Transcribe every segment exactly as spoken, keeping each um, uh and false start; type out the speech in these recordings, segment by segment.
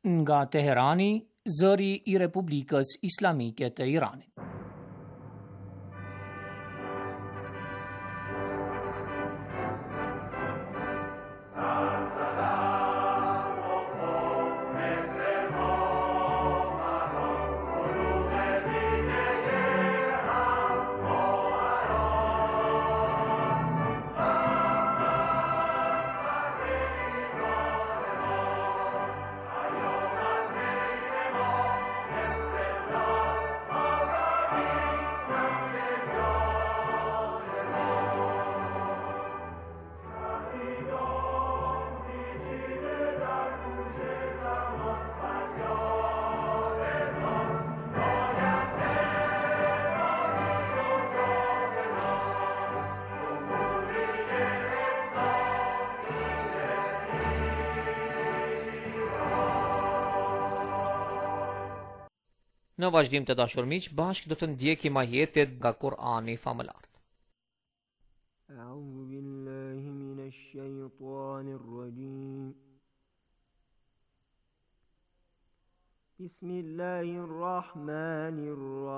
Nga Teherani, zëri I Republikës Islamike të Iranit. Në vazhdim të dashur miq, bashkë do të ndjekim ajetet nga Kur'ani famëlar. A'udhu billahi minash shaitanir rajim. Bismillahir rahmanir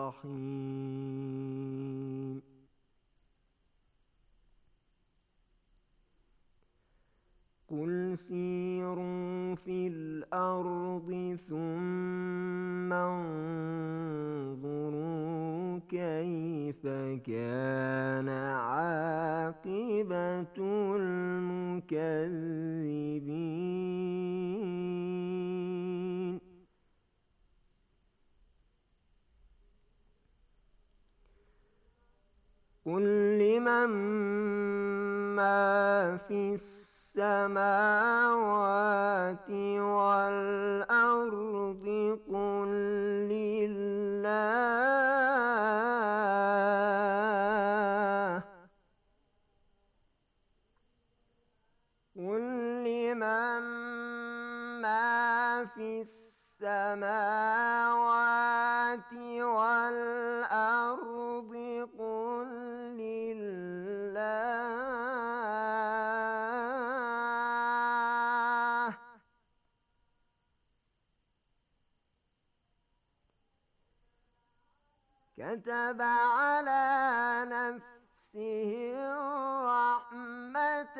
rahim. قل سيروا في الأرض ثم انظروا كيف كان عاقبة المكذبين قل لمن ما في السماوات والأرض قل لله قل لمن ما في السماوات والأرض قل لله كتب على نفسه الرحمة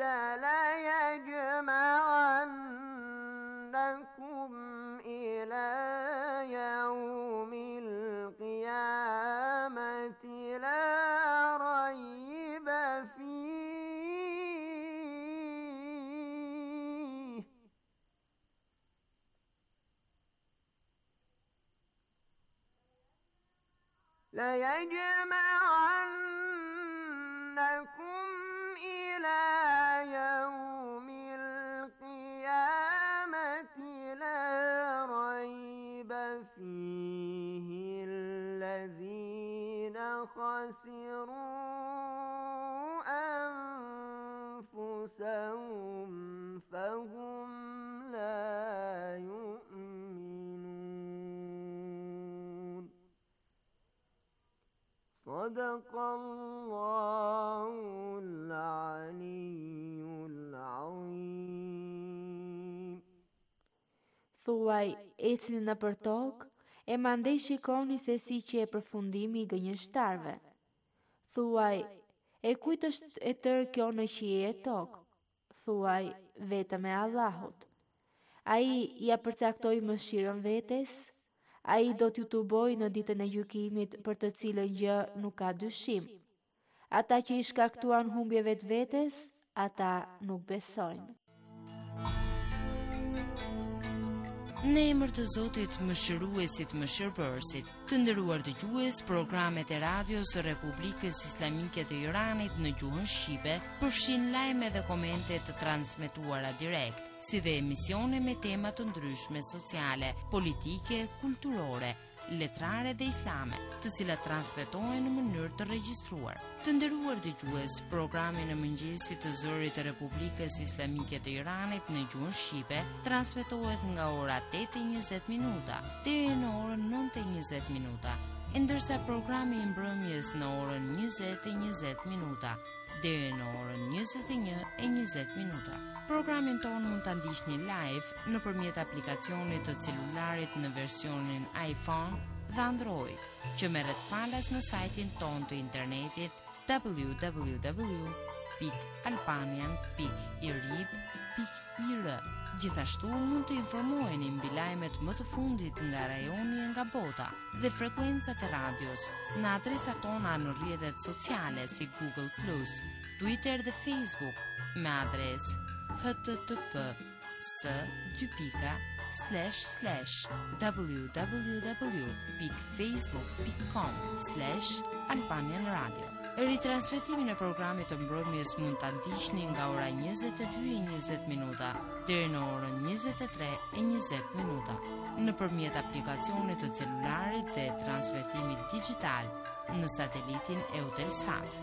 ليجمعنكم إلى يوم القيامة لا ريب فيه ليجمعنكم إلى يوم القيامة لا ريب فيه الذين خسروا أنفسهم فهم لا يؤمنون صدق الله العلي العظيم. Thuaj, ecni në për tokë, e mandej shikoni se si që e përfundimi I gënjeshtarve. Thuaj, e kujt është e tërë kjo në qiell e tokë? Thuaj, vetëm e Allahut. Ai ja përcaktoi mëshirën vetes, ai do t'ju tubojë në ditën e gjykimit për të cilën gjë nuk ka dyshim. Ata që I shkaktuan humbje vetvetes, ata nuk besojnë. Në emër të Zotit Mëshiruesit Mëshirbërësit, të nderuar dëgjues, programet e radios së Republikës Islamike të Iranit në gjuhën shqipe përfshin lajme dhe komente të transmetuara direkt, si dhe emisione me tema të ndryshme sociale, politike, kulturore, letrare dhe islame, të cilat transmetohen në mënyrë të regjistruar. Të nderuar dëgjues, programi në mëngjesit të zërit të Republikës Islamike të Iranit në gjuhën shqipe transmetohet nga ora tetë e njëzet minuta deri në orën nëntë e njëzet minuta. ndërsa programi i mbrëmjes në orën njëzet e njëzet minuta deri në orën njëzet e një e njëzet minuta. Programin ton mund ta ndiqni live nëpërmjet aplikacionit të celularit në versionin iPhone dhe Android, që merret falas në sajtin ton të internetit w w w pikë albanian pikë i r i b pikë i r. Gjithashtu mund të informoheni mbi lajmet më të fundit nga rajoni e nga bota dhe frekuencat e radios në adresat tona në rrjetet sociale si Google plus, Twitter dhe Facebook me adresë h t t p s dy pika slash slash w w w pikë facebook pikë com slash albanian radio. Ritransmetimin e programit të mbrëmjes mund ta ndiqni nga ora njëzet e dy e njëzet minuta deri në orën njëzet e tre e njëzet minuta nëpërmjet aplikacionit të celularit dhe transmetimit digjital në satelitin Eutelsat.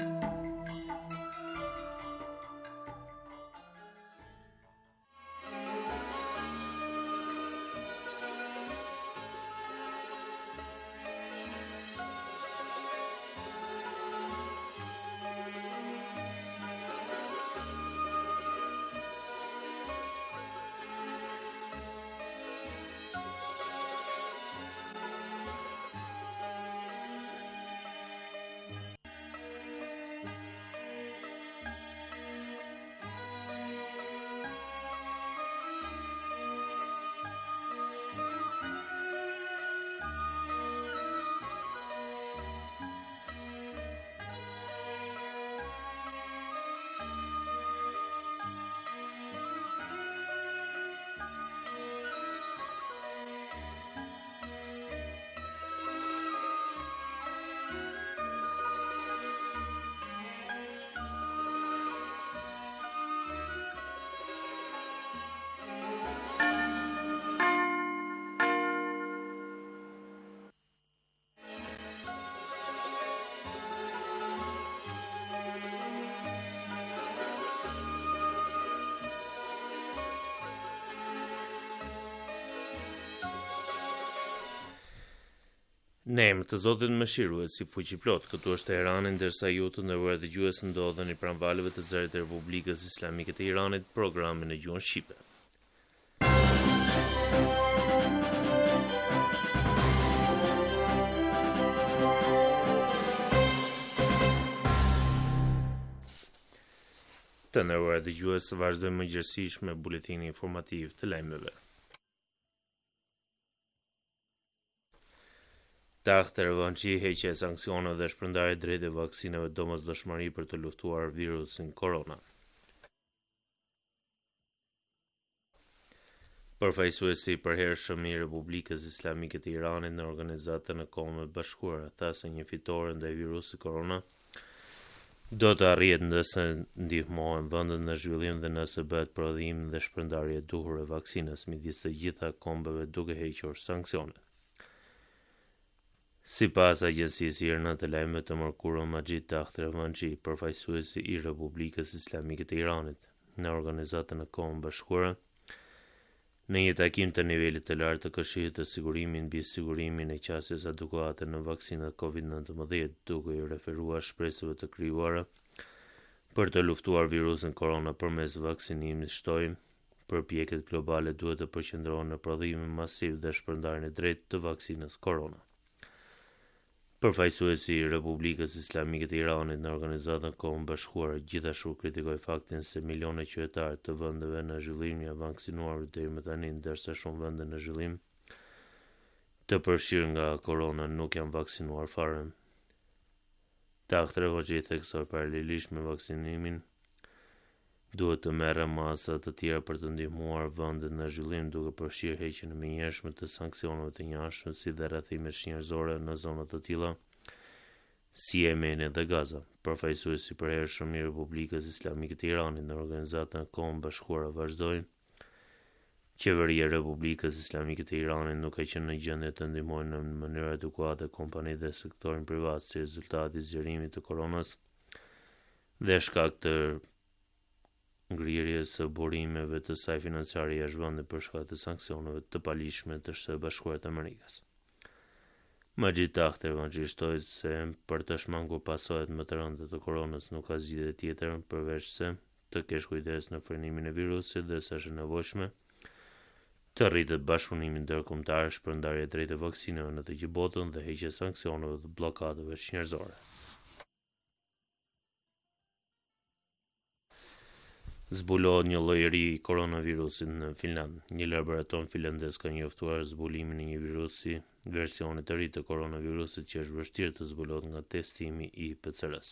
Në emër të Zotit Mëshirues, si fuqi plot, këtu është Teherani, ndërsa ju të nderuar dëgjues ndodheni pranë valëve të zërit të Republikës Islamike të Iranit, programin në gjuhën shqipe. Të nderuar dëgjues, vazhdojmë mëngjesisht me buletinin informativ të lajmeve. Tahtë revançi heqja e sanksioneve dhe shpërndarja e drejtë e vaksinave domosdoshmëri për të luftuar virusin korona. Përfaqësuesi i përhershëm i Republikës Islamike të Iranit në Organizatën e Kombeve Bashkuara tha se një fitore ndaj virusit korona do të arrihet nëse ndihmohen vendet në zhvillim dhe nëse bëhet prodhim dhe shpërndarje e duhur e vaksinës midis të gjitha kombeve duke hequr sanksionet. Si pas agjencisë irane të lajmeve të mërkurë Majid Takht Revançi, përfaqësuesi i Republikës Islamike të Iranit në Organizatën e Kombeve Bashkuara, në një takim të nivelit të lartë të Këshillit të Sigurimit mbi sigurimin e qasjes adekuate në vaksinat covid nineteen, duke i referuar shpresave të krijuara për të luftuar virusin korona përmes vaksinimit, shtoi përpjekjet globale duhet të përqendrohen në prodhimin masiv dhe shpërndarjen e drejtë të vaksinës korona. Përfaqësuesi i Republikës Islamike të Iranit në Organizatën e Kombeve Bashkuara gjithashtu kritikoi faktin se milione qytetarë të vendeve në zhvillim janë vaksinuar deri më tani, ndërsa shumë vende në zhvillim të përfshirë nga korona nuk janë vaksinuar fare. Takht Revançi theksoi paralelisht me vaksinimin duhet të merren masa të tjera për të ndihmuar vendet në zhvillim, duke përfshirë heqjen e menjëhershme të sanksioneve të njëjtshme si dhe rrethimet njerëzore në zona të tilla si Jemeni dhe Gaza. Përfaqësuesi i përhershëm i Republikës Islamike të Iranit në Organizatën e Kombeve Bashkuara vazhdoi: Qeveria e Republikës Islamike të Iranit nuk ka qenë në gjendje të ndihmojë në mënyrë adekuate kompanitë dhe sektorin privat si rezultati i zgjerimit të koronës dhe shkak të ngrirjes së burimeve të saj financiare jashtë vendit për shkak të sanksioneve të palishme të Shtetit Bashkuar të Amerikës. Majid Takhter vazhdoi se për të shmangur pasojat më të rënda të koronës nuk ka zgjidhje tjetër përveç se të kesh kujdes në frenimin e virusit dhe sa është e nevojshme të rritet bashkëpunimi ndërkombëtar, shpërndarje drejt e vaksinave në të gjithë botën dhe heqja e sanksioneve dhe bllokadave njerëzore. Zbulohet një lloj i ri i koronavirusit në Finland. Një laborator finlandez ka njoftuar zbulimin e një virusi, versioni të ri të koronavirusit që është vështirë të zbulohet nga testimi i P C R-s.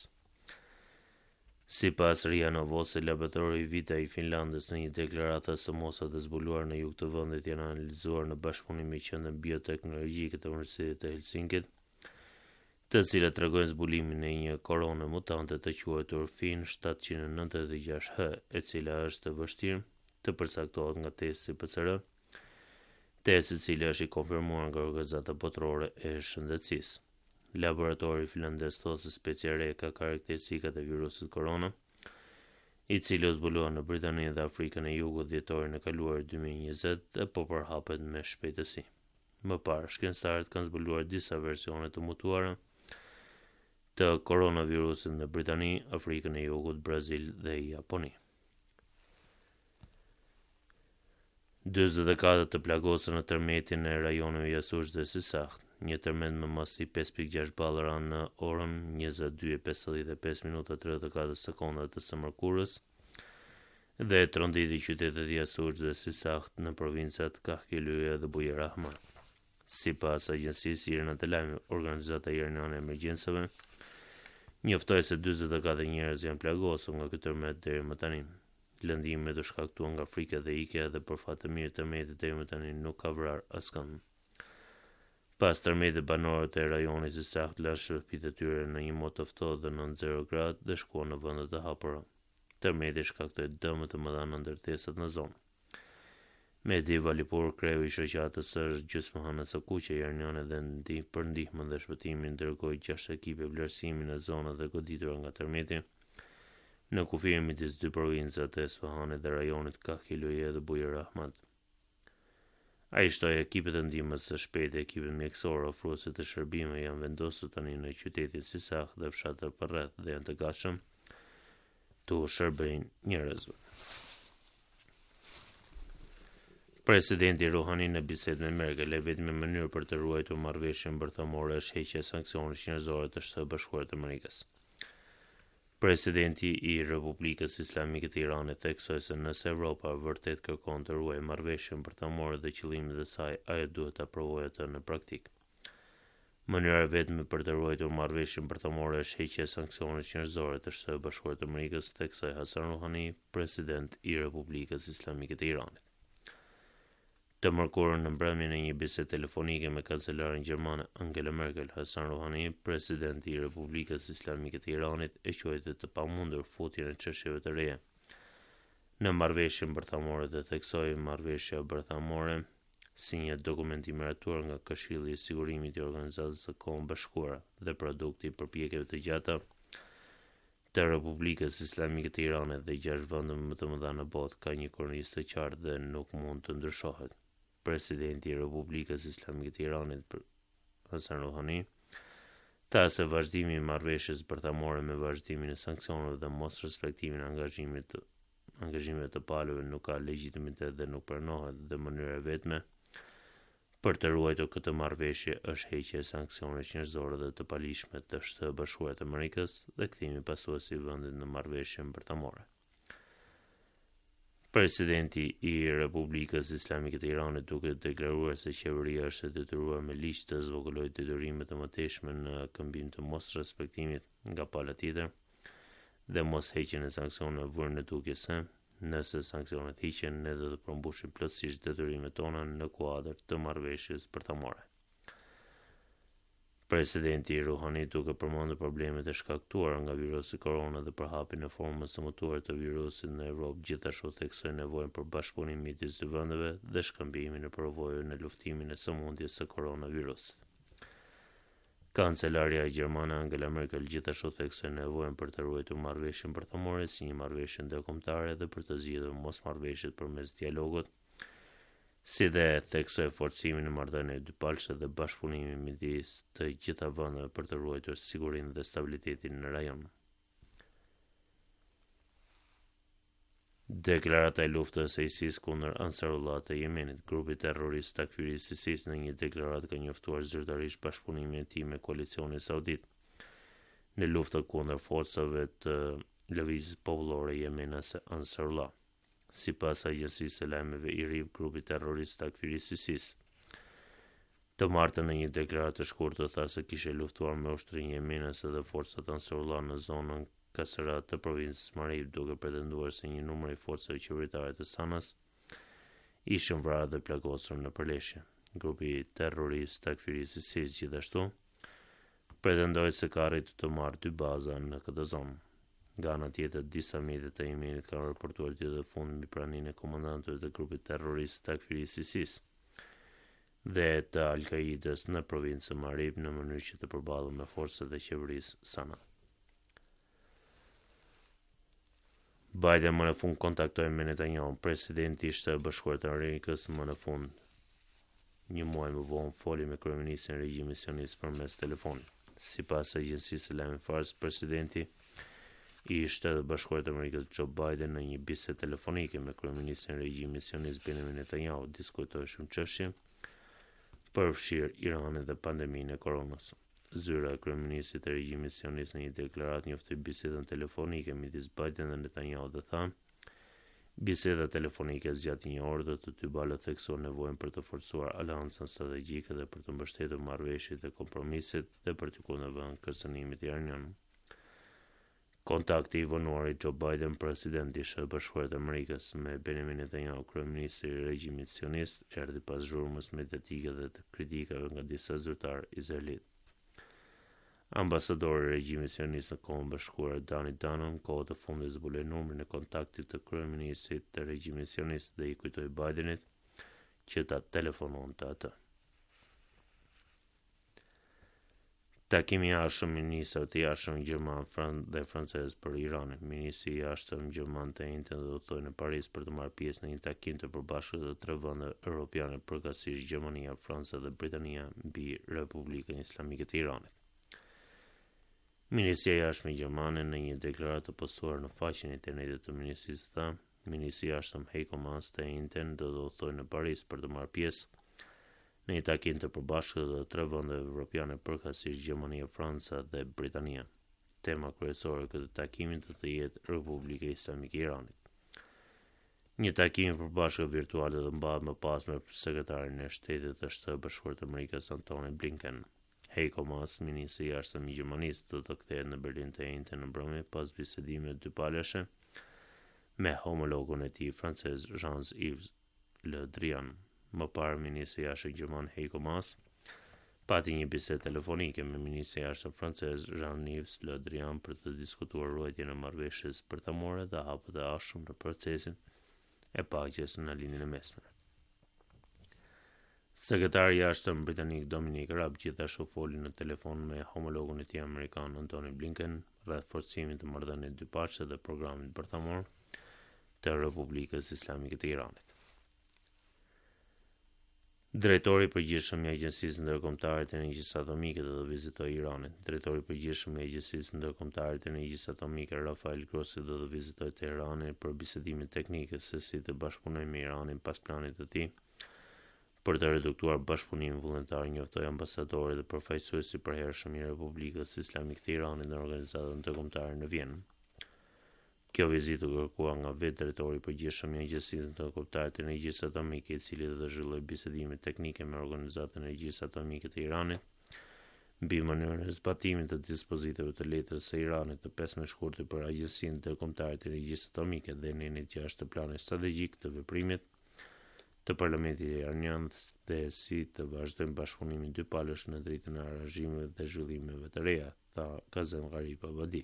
Sipas Ria Novosti, laboratori Vita i Finlandës në një deklaratë së mosat e zbuluar në jug të vendit janë analizuar në bashkëpunim me Qendrën Bioteknologjike të Universitetit të Helsinkit, të cilat tregojnë zbulimin e një korone mutante të quajtur Fin shtatëqind e nëntëdhjetë e gjashtë H, e cila është e vështirë të përcaktohet nga testi P C R, test i cili është i konfirmuar nga Organizata Botërore e Shëndetësisë. Laboratori finlandez thotë se specia e re ka karakteristikat e virusit korona, i cili u zbulua në Britani dhe Afrikën e Jugut dhjetorin e kaluar dy mijë e njëzet dhe po përhapet me shpejtësi. Më parë, shkencëtarët kanë zbuluar disa versione të mutuara të koronavirusit në Britani, Afrikën e Jugut, Brazil dhe Japoni. dyzet e katër të plagosur në tërmetin e rajoneve Jasush dhe Sisak. Një tërmet me masi pesë pikë gjashtë ballra në orën njëzet e dy e pesëdhjetë e pesë minuta tridhjetë e katër sekonda të së mërkurës dhe tronditi qytetet Jasush dhe Sisak në provincat Kahkilye dhe Bujer Ahmar. Sipas agjencisë irane të lajmeve, Organizata Iraniane e Emergjencave njoftoi se dyzet e katër njerëz janë plagosur nga ky tërmet deri më tani. Lëndimet u shkaktuan nga frika dhe ikja dhe për fat të mirë tërmeti deri më tani nuk ka vrarë askënd. Pas tërmetit, banorët e rajonit Sisak lanë shtëpitë e tyre në një mod të ftohtë dhe nën zero gradë dhe shkuan në vende të hapura. Tërmeti shkaktoi dëme të mëdha në ndërtesat në zonë. Mehdi Valipur, kreu i shoqatës së gjysmëhanës së kuqe iraniane dhe ndi për ndihmën dhe shpëtimin, dërgoi gjashtë ekipe vlerësimi në zonat dhe goditura nga tërmeti, në kufirin midis dy provincat e Esfahanit dhe rajonit Kahkilye dhe Bujer Ahmad. Ai shtoi ekipet e ndihmës së shpejtë, ekipet mjekësore, ofruese të shërbime janë vendosur tani në qytetin Sisak dhe fshatër përreth dhe janë të gatshëm të shërbejnë njerëzve. Presidenti Rouhani në bisedë me Merkel e vetme mënyrë për të ruajtur marrëveshjen bërthamore është heqja e sanksioneve njerëzore të Shtetit Bashkuar të Amerikës. Presidenti i Republikës Islamike të Iranit theksoi se nëse Evropa vërtet kërkon të ruajë marrëveshjen bërthamore dhe qëllimet e saj, ajo duhet ta provojë atë në praktikë. Mënyra vetme për të ruajtur marrëveshjen bërthamore është heqja e sanksioneve njerëzore të Shtetit Bashkuar të Amerikës, theksoi Hassan Rouhani, president i Republikës Islamike të Iranit. Të mërkurën në mbrëmjen e një bisede telefonike me kancelaren gjermane Angela Merkel, Hassan Rouhani, presidenti i Republikës Islamike të Iranit, e quajti të pamundur futjen e çështjeve të reja në marrëveshjen bërthamore dhe theksoi marrëveshja bërthamore si një dokument i miratuar nga Këshilli i Sigurimit i Organizatës së Kombeve Bashkuara dhe produkti i përpjekjeve të gjata të Republikës Islamike të Iranit dhe gjashtë vende më të mëdha në botë ka një kornizë të qartë dhe nuk mund të ndryshohet. Presidenti i Republikës Islamike të Iranit, Hassan Rouhani, tha se vazhdimi i marrëveshjes bërthamore me vazhdimin e sanksioneve dhe mos respektimin e angazhimit të angazhimeve të palëve nuk ka legjitimitet dhe nuk pranohet dhe mënyra e vetme për të ruajtur këtë marrëveshje është heqja e sanksioneve njerëzore dhe të palishme të Shtetit Bashkuar të Amerikës dhe kthimi pasuesi i vendit në marrëveshjen bërthamore. Presidenti i Republikës Islamike të Iranit duke deklaruar se qeveria është e detyruar me ligj të zvogëlojë detyrimet e mëtejshme në këmbim të mos respektimit nga pala tjetër dhe mos heqjen e sanksioneve vënë në dukje se nëse sanksionet hiqen, ne do të përmbushim plotësisht detyrimet tona në kuadër të marrëveshjes bërthamore. Presidenti Rouhani duke përmendur problemet e shkaktuara nga virusi korona dhe përhapjen e formës së mutuar të virusit në Evropë, gjithashtu theksoi nevojën për bashkëpunim midis dy vendeve dhe shkëmbimin e përvojave në luftimin e sëmundjes së koronavirusit. Kancelaria gjermane Angela Merkel gjithashtu theksoi nevojën për të ruajtur marrëveshjen bërthamore si një marrëveshje ndërkombëtare dhe për të zgjidhur mosmarrëveshjet përmes dialogut, si dhe theksoi forcimin e marrëdhënieve dypalëshe dhe bashkëpunimin midis të gjitha vendeve për të ruajtur sigurinë dhe stabilitetin në rajon. Deklarata e luftës së I S I S kundër Ansarullah të Yemenit, grupi terrorist takfirist I S I S në një deklaratë ka njoftuar zyrtarisht bashkëpunimin e tij me koalicionin saudit në luftën kundër forcave të Lëvizjes Popullore Yemenase Ansarullah. Sipas agjencisë së lajmeve I R I B, grupi terrorist takfirist I S I S të martën në një deklaratë të shkurtër tha se kishte luftuar me ushtrinë yemenase dhe forcat Ansarullah në zonën Kaserat të provincës Marib, duke pretenduar se një numër I forcave qeveritare të Sanas ishin vrarë dhe plagosur në përleshje. Grupi terrorist takfirist I S I S gjithashtu pretendoi se ka arritur të marrë dy baza në këtë zonë. Nga ana tjetër, disa mjete të Yemenit kanë raportuar ditët e fundit mbi praninë e komandantëve të grupit terrorist takfirist I S I S dhe të Al-Qaides në provincën Marib në mënyrë që të përballen me forcat e qeverisë Sana. Biden më në fund kontaktoi me Netanyahu, presidenti I Shtetit Bashkuar të Amerikës më në fund. Një muaj më vonë foli me kryeministin e regjimit sionist përmes telefonit. Sipas agjencisë së lajmeve Fars, presidenti I Shtetit Bashkuar të Amerikës Joe Biden në një bisedë telefonike me kryeministin e regjimit sionist Benjamin Netanyahu diskutoi shumë çështje përfshirë Iranin dhe pandeminë e koronës. Zyra e kryeministit të regjimit sionist në një deklaratë njoftoi bisedën telefonike midis Biden dhe Netanyahu dhe tha: biseda telefonike zgjati një orë dhe të dy palët theksuan nevojën për të forcuar aleancën strategjike dhe për të mbështetur marrëveshjet e kompromisit dhe për të kundërvënë kërcënimit iranian. Kontakti I vonuar I Joe Biden, presidenti I Shtetit Bashkuar të Amerikës, me Benjamin Netanyahu, kryeministri I regjimit sionist, erdhi pas zhurmës mediatike dhe të kritikave nga disa zyrtarë izraelit. Ambasadori I regjimit sionist në Kohën Bashkuar Danny Danon, kohët e fundit zbuloi numrin e kontaktit të kryeministrit të regjimit sionist dhe I kujtoi Bidenit që ta telefononte atë. Takimi I jashtëm I ministrave të jashtëm gjerman dhe francez për Iranin. Ministri I jashtëm gjerman të njëjtën do të udhtojë në Paris për të marrë pjesë në një takim të përbashkët të tre vendeve europiane, përkatësisht Gjermania, Franca dhe Britania, mbi Republikën Islamike të Iranit. Ministria e jashtme gjermane në një deklaratë të postuar në faqen e internetit të ministrisë tha: Ministri I jashtëm Heiko Maas të njëjtën do të udhtojë në Paris për të marrë pjesë në një takim të përbashkët të tre vendeve evropiane, përkatësisht Gjermania, Franca dhe Britania. Tema kryesore e këtij takimi do të jetë Republika Islamike e Iranit. Një takim I përbashkët virtual do të mbahet më pas me sekretarin e Shtetit të Shtetit Bashkuar të Amerikës Antony Blinken. Heiko Maas, ministri I jashtëm I Gjermanisë, do të kthehet në Berlin të njëjtën në mbrëmje pas bisedimeve dypalëshe me homologun e tij francez Jean-Yves Le Drian. Më parë, ministri I jashtëm gjerman Heiko Maas pati një bisedë telefonike me ministrin e jashtëm francez Jean-Yves Le Drian për të diskutuar ruajtjen e marrëveshjes bërthamore dhe hapet e ardhshëm në procesin e paqes në linjën e mesme. Sekretari I jashtëm britanik Dominic Raab gjithashtu foli në telefon me homologun e tij amerikan Antony Blinken rreth forcimit të marrëdhënieve dypalëse dhe programit bërthamor të Republikës Islamike të Iranit. Drejtori I përgjithshëm I Agjencisë Ndërkombëtare të Energjisë Atomike do të vizitojë Iranin. Drejtori I përgjithshëm I Agjencisë Ndërkombëtare të Energjisë Atomike Rafael Grossi do të vizitojë Teheranin për bisedime teknike se si të bashkëpunojë me Iranin pas planit të tij për të reduktuar bashkëpunimin vullnetar, njoftoi ambasadori dhe përfaqësuesi I përhershëm I Republikës Islamike të Iranit në organizatën ndërkombëtare në Vjenë. Kjo vizitë u kërkua nga vetë drejtori I përgjithshëm I Agjencisë Ndërkombëtare të Energjisë Atomike, I cili do të zhvillojë bisedime teknike me Organizatën e Energjisë Atomike të Iranit mbi mënyrën e zbatimit të dispozitave të letrës së Iranit të pesë shkurtër për Agjencinë Ndërkombëtare të Energjisë Atomike dhe nenit gjashtë të planit strategjik të veprimit të Parlamentit Iranian dhe si të vazhdojnë bashkëpunimin dypalësh në dritën e aranzhimeve dhe zhvillimeve të reja, tha Kazem Gharib Abadi.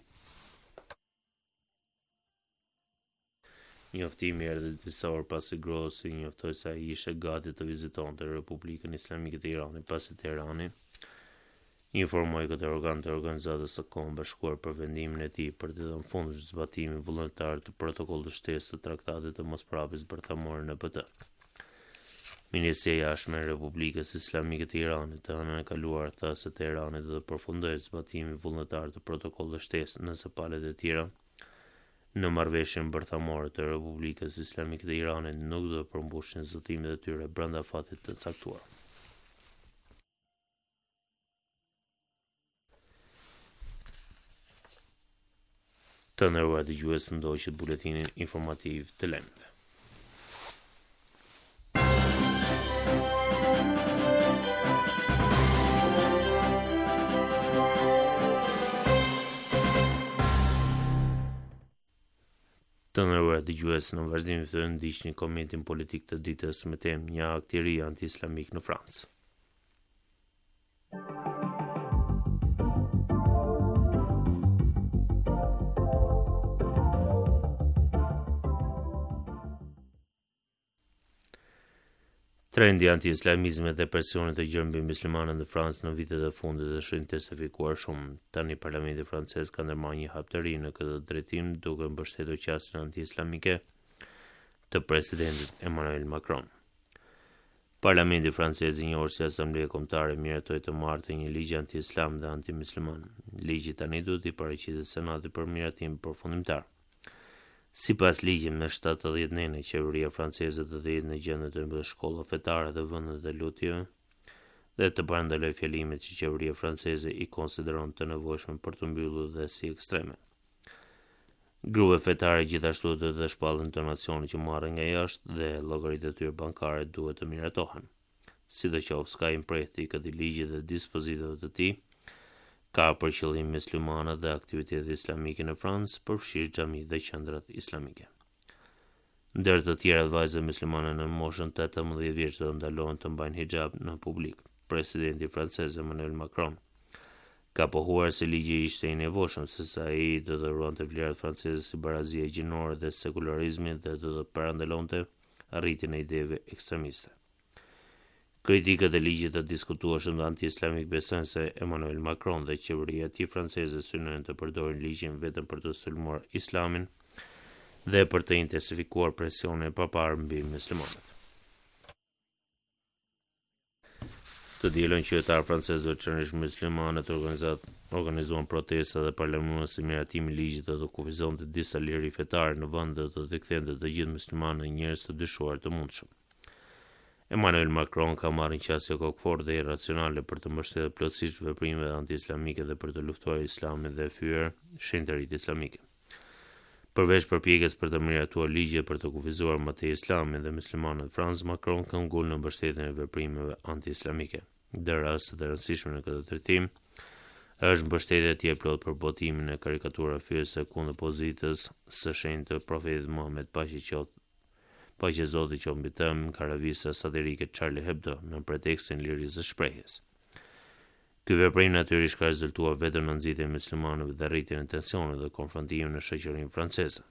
Njoftimi erdhi disa orë pasi Grossi njoftoi se ai ishte gati të vizitonte Republikën Islamike të Iranit pasi Teherani informoi këtë organ të Organizatës së Kohën Bashkuar për vendimin e tij për të dhënë fund zbatimit vullnetar të protokollit të shtesë të traktatit të mosprapjes bërthamore N P T. Ministria e Jashtme e Republikës Islamike të Iranit të hënën e kaluar tha se Teherani do të përfundojë zbatimin vullnetar të protokollit shtesë nëse palët e tjera në marrëveshjen bërthamore të Republikës Islamike të Iranit nuk do të përmbushin zotimet e tyre brenda fatit të caktuar. Të nderuar dëgjues, ndoqët buletinin informativ të lajmeve. Të nderuar dëgjues, në vazhdim të ndiqni komentin politik të ditës me temë një akteri anti-islamik në Francë. Trendi anti-islamizmit dhe presionit të gjerë mbi muslimanët në Francë në vitet e fundit është intensifikuar shumë. Tani parlamenti francez ka ndërmarrë një hap të ri në këtë drejtim duke mbështetur qasjen anti-islamike të presidentit Emmanuel Macron. Parlamenti francez i njohur si Asambleja Kombëtare miratoi të marrë një ligj anti-islam dhe anti-musliman. Ligji tani duhet i paraqitet Senatit për miratim përfundimtar. Sipas ligjit me shtatëdhjetë nënë, qeveria franceze do të jetë në gjendje të mbështetë shkolla fetare dhe vendet e lutjeve dhe të parandaloj fjalimet që qeveria franceze i konsideron të nevojshme për të mbyllur dhe si ekstreme. Grupe fetare gjithashtu do të shpallin donacionet që marrin nga jashtë dhe llogaritë e tyre bankare duhet të miratohen. Sidoqoftë, ka imprehti i këtij ligji dhe dispozitave të tij ka për qëllim muslimanët dhe aktivitetet islamike në Francë, përfshirë xhami dhe qendrat islamike. Ndër të tjerat, vajzat muslimane në moshën tetëmbëdhjetë vjeç do ndalohen të mbajnë hijab në publik. Presidenti francez Emmanuel Macron ka pohuar se ligji ishte i nevojshëm sesa ai do të ruante vlerat franceze si barazia gjinore dhe sekularizmi dhe do të parandalonte arritjen e ideve ekstremiste. Kritikët e ligjit të diskutueshëm dhe anti-islamik besojnë se Emmanuel Macron dhe qeveria e tij franceze synojnë të përdorin ligjin vetëm për të sulmuar islamin dhe për të intensifikuar presionin e papar mbi muslimanët. Të dielën qytetarë francezë veçanërisht muslimanët organizuan protesta dhe parlamentuan se miratimi i ligjit do të kufizonte disa liri fetare në vend dhe do të kthente të gjithë muslimanët në njerëz të dyshuar të mundshëm. Emmanuel Macron ka marrë një qasje kokëforte dhe irracionale për të mbështetur plotësisht veprimet anti-islamike dhe për të luftuar islamin dhe fyer shenjtëritë islamike. Përveç përpjekjes për të miratuar ligje për të kufizuar mëtej islamin dhe muslimanët në Francë, Macron ka ngulur në mbështetjen e veprimeve anti-islamike. Ndër rastet e rëndësishme në këtë drejtim është mbështetja e tij plot për botimin e karikaturave fyese kundër pozitës së shenjtë të profetit Muhammed, paqja e qoftë paqja e Zotit qoftë mbi të, ka revista satirike Charlie Hebdo në pretekstin e lirisë së shprehjes. Ky veprim natyrisht ka rezultuar vetëm në nxitjen e muslimanëve dhe rritjen e tensionit dhe konfrontimit në shoqërinë franceze.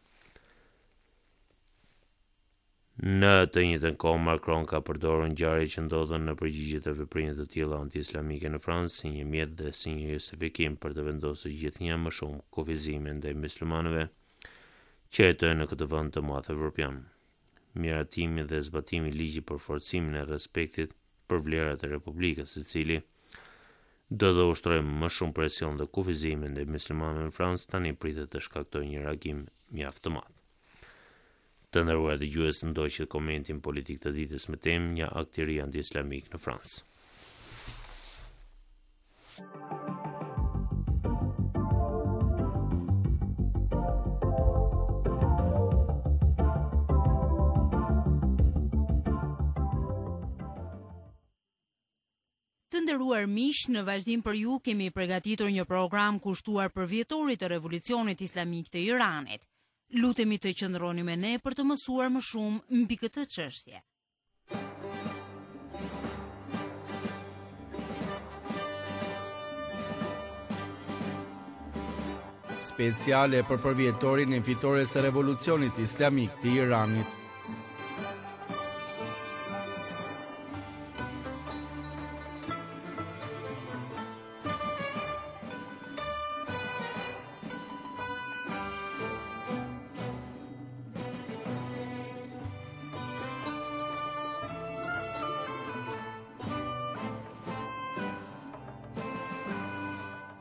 Në të njëjtën kohë, Macron ka përdorur ngjarjet që ndodhen në përgjigje të veprimeve të tilla anti-islamike në Francë si një mjet dhe si një justifikim për të vendosur gjithnjë më shumë kufizime ndaj muslimanëve që jetojnë në këtë vend të madh evropian. Miratimi dhe zbatimi i ligjit për forcimin e respektit për vlerat e Republikës, i cili do të ushtrojë më shumë presion dhe kufizime ndaj muslimanëve në Francë, tani pritet të shkaktojë një reagim mjaft të madh. Të nderuar dëgjues, ndoqët komentin politik të ditës me temë një akteri anti-islamik në Francë. Të nderuar miq, në vazhdim për ju kemi përgatitur një program kushtuar për vjetorit të revolucionit islamik të Iranit. Lutemi të qëndroni me ne për të mësuar më shumë mbi këtë çështje. Speciale për përvjetorin e fitores së revolucionit islamik të Iranit.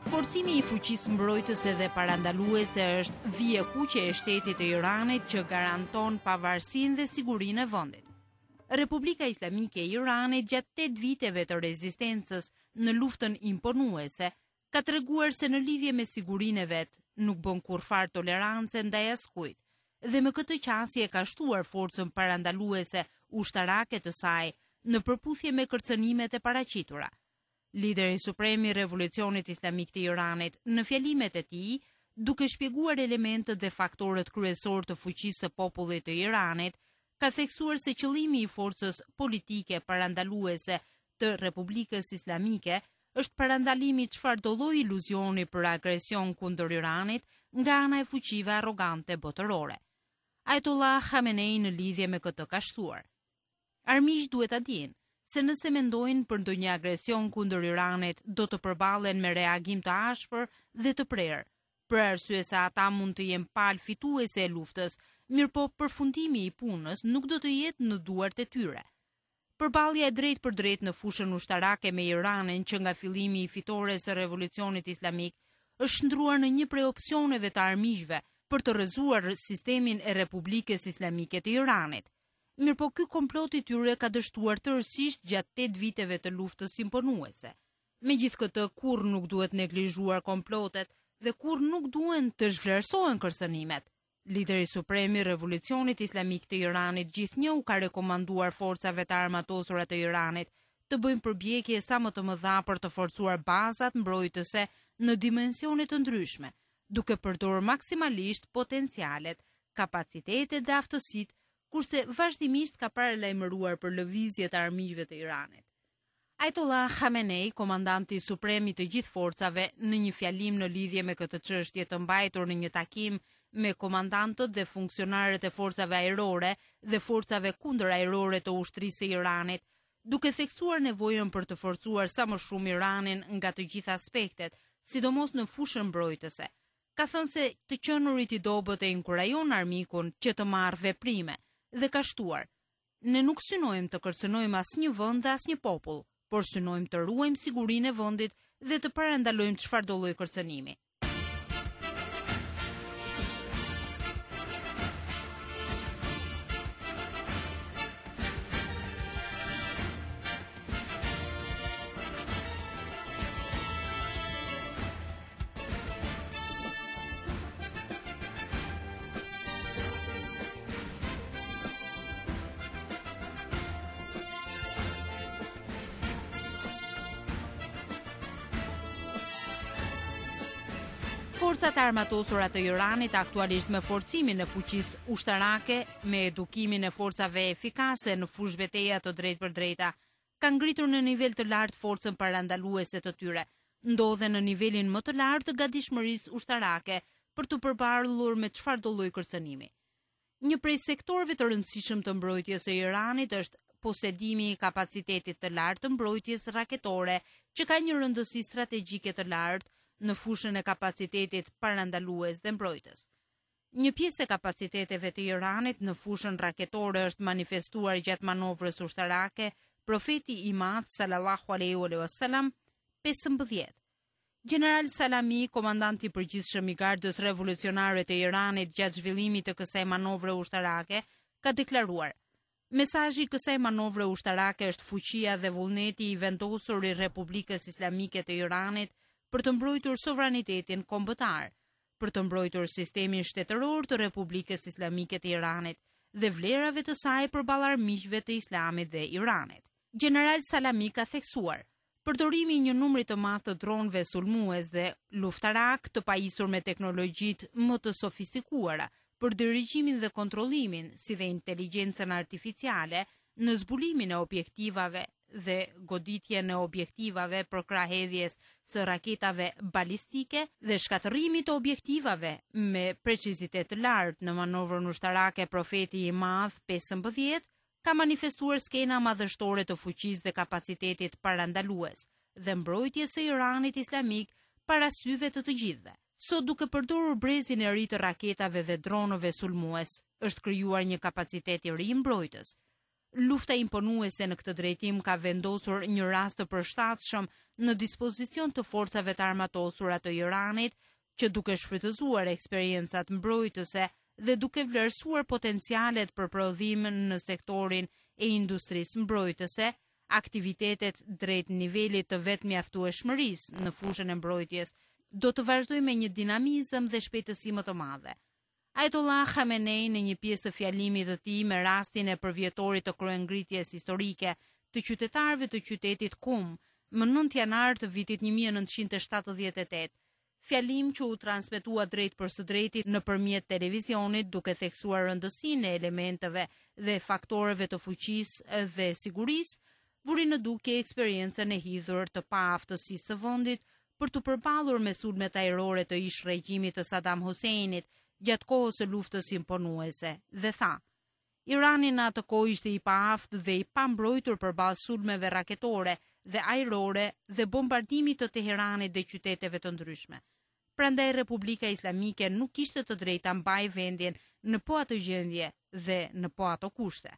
Forcimi i fuqisë mbrojtëse dhe parandaluese është vija kuqe e shtetit të Iranit që garanton pavarësinë dhe sigurinë e vendit. Republika Islamike e Iranit gjatë tetë viteve të rezistencës në luftën imponuese ka treguar se në lidhje me sigurinë e vet nuk bën kurrfar tolerancë ndaj askujt dhe me këtë qasje ka shtuar forcën parandaluese ushtarake të saj në përputhje me kërcënimet e paraqitura. Lideri suprem i Revolucionit Islamik të Iranit, në fjalimet e tij, duke shpjeguar elementët dhe faktorët kryesor të fuqisë së popullit të Iranit, ka theksuar se qëllimi i forcës politike parandaluese të Republikës Islamike është parandalimi çfarëdo lloji iluzioni për agresion kundër Iranit nga ana e fuqive arrogante botërore. Ajatollah Khamenei në lidhje me këtë ka shtuar: Armiq duhet ta dinë se nëse mendojnë për ndonjë agresion kundër Iranit, do të përballen me reagim të ashpër dhe të prerë, për arsye se ata mund të jenë palë fituese e luftës, mirëpo përfundimi i punës nuk do të jetë në duart e tyre. Përballja e drejtë për drejtë në fushën ushtarake me Iranin që nga fillimi i fitores së Revolucionit Islamik është shndruar në një prej opsioneve të armiqve për të rrëzuar sistemin e Republikës Islamike të Iranit. Mirëpo ky komplot i tyre ka dështuar tërësisht gjatë tetë viteve të luftës imponuese. Megjithatë, kurrë nuk duhet neglizhuar komplotet dhe kurrë nuk duhen të zhvlerësohen kërcënimet. Lideri suprem i Revolucionit Islamik të Iranit gjithnjëu ka rekomanduar forcave të armatosura të Iranit të bëjnë përpjekje sa më të mëdha për të forcuar bazat mbrojtëse në dimensione të ndryshme, duke përdorur maksimalisht potencialet, kapacitetet dhe aftësitë, kurse vazhdimisht ka paralajmëruar për lëvizje të armiqve të Iranit. Ajatollah Khamenei, komandanti suprem i të gjithë forcave, në një fjalim në lidhje me këtë çështje të mbajtur në një takim me komandantët dhe funksionarët e forcave ajrore dhe forcave kundërajrore të ushtrisë së Iranit, duke theksuar nevojën për të forcuar sa më shumë Iranin nga të gjitha aspektet, sidomos në fushën mbrojtëse. Ka thënë se të qenurit i dobët e inkurajon armikun që të marrë veprime dhe ka shtuar: ne nuk synojmë të kërcënojmë asnjë vend dhe asnjë popull, por synojmë të ruajmë sigurinë e vendit dhe të parandalojmë çfarëdo lloj kërcënimi. Forcat armatosura të Iranit aktualisht me forcimin e fuqisë ushtarake, me edukimin e forcave efikase në fushë betejë të drejtë për drejta, kanë ngritur në nivel të lartë forcën parandaluese të tyre, ndodhen në nivelin më të lartë të gatishmërisë ushtarake për të përballur me çfarëdo lloj kërcënimi. Një prej sektorëve të rëndësishëm të mbrojtjes së Iranit është posedimi i kapacitetit të lartë të mbrojtjes raketore, që ka një rëndësi strategjike të lartë në fushën e kapacitetit parandalues dhe mbrojtës. Një pjesë e kapaciteteve të Iranit në fushën raketore është manifestuar gjatë manovrës ushtarake Profeti i Madh sallallahu alaihi wasallam pesëmbëdhjetë. General Salami, komandanti i përgjithshëm i Gardës Revolucionare të Iranit gjatë zhvillimit të kësaj manovre ushtarake, ka deklaruar: mesazhi i kësaj manovre ushtarake është fuqia dhe vullneti i vendosur i Republikës Islamike të Iranit për të mbrojtur sovranitetin kombëtar, për të mbrojtur sistemin shtetëror të Republikës Islamike të Iranit dhe vlerave të saj përballë armiqve të Islamit dhe Iranit. General Salami ka theksuar: përdorimi i një numri të madh të dronëve sulmues dhe luftarak të pajisur me teknologjitë më të sofistikuara për dirigjimin dhe kontrollimin, si dhe inteligjencën artificiale në zbulimin e objektivave dhe goditjen e objektivave për krahedhjes së raketave balistike dhe shkatërimit të objektivave me precizitet të lartë në manovrën ushtarake Profeti i Madh pesëmbëdhjetë, ka manifestuar skena madhështore të fuqisë dhe kapacitetit parandalues dhe mbrojtjes së Iranit Islamik para syve të të gjithëve. Sot, duke përdorur brezin e ri të raketave dhe dronëve sulmues, është krijuar një kapacitet i ri mbrojtës. Lufta imponuese në këtë drejtim ka vendosur një rast të përshtatshëm në dispozicion të forcave të armatosura të Iranit, që duke shfrytëzuar eksperiencat mbrojtëse dhe duke vlerësuar potencialet për prodhim në sektorin e industrisë mbrojtëse, aktivitetet drejt nivelit të vetë mjaftueshmërisë në fushën e mbrojtjes do të vazhdojë me një dinamizëm dhe shpejtësi më të madhe. Ajatollah Khamenei në një pjesë të fjalimit të tij me rastin e përvjetorit të kryengritjes historike të qytetarëve të qytetit Qum më nëntë janar të vitit një mijë e nëntëqind e shtatëdhjetë e tetë, fjalim që u transmetua drejt për së drejtit nëpërmjet televizionit duke theksuar rëndësinë e elementeve dhe faktoreve të fuqisë dhe sigurisë, vuri në duke eksperiencën e hidhur të paaftësisë së vendit për të përballur me sulmet ajrore të ish regjimit të Saddam Huseinit gjatë kohës së luftës imponuese dhe tha: Irani në atë kohë ishte i paaftë dhe i pambrojtur përballë sulmeve raketore dhe ajrore dhe bombardimit të Teheranit dhe qyteteve të ndryshme. Prandaj Republika Islamike nuk kishte të drejtë ta mbajë vendin në po ato gjendje dhe në po ato kushte.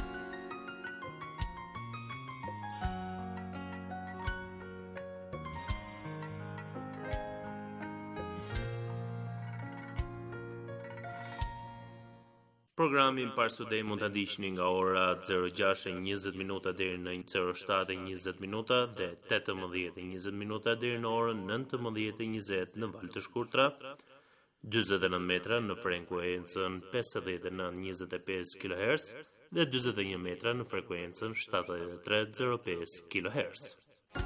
Programin Parsudej mund ta ndiqni nga ora zero gjashtë e njëzet minuta deri në zero shtatë e njëzet minuta dhe tetëmbëdhjetë e njëzet minuta deri në orën nëntëmbëdhjetë e njëzet në valë të shkurtra, dyzet e nëntë metra në frekuencën pesëdhjetë e nëntë njëzet e pesë kilohertz dhe dyzet e një metra në frekuencën shtatëdhjetë e tre zero pesë kilohertz.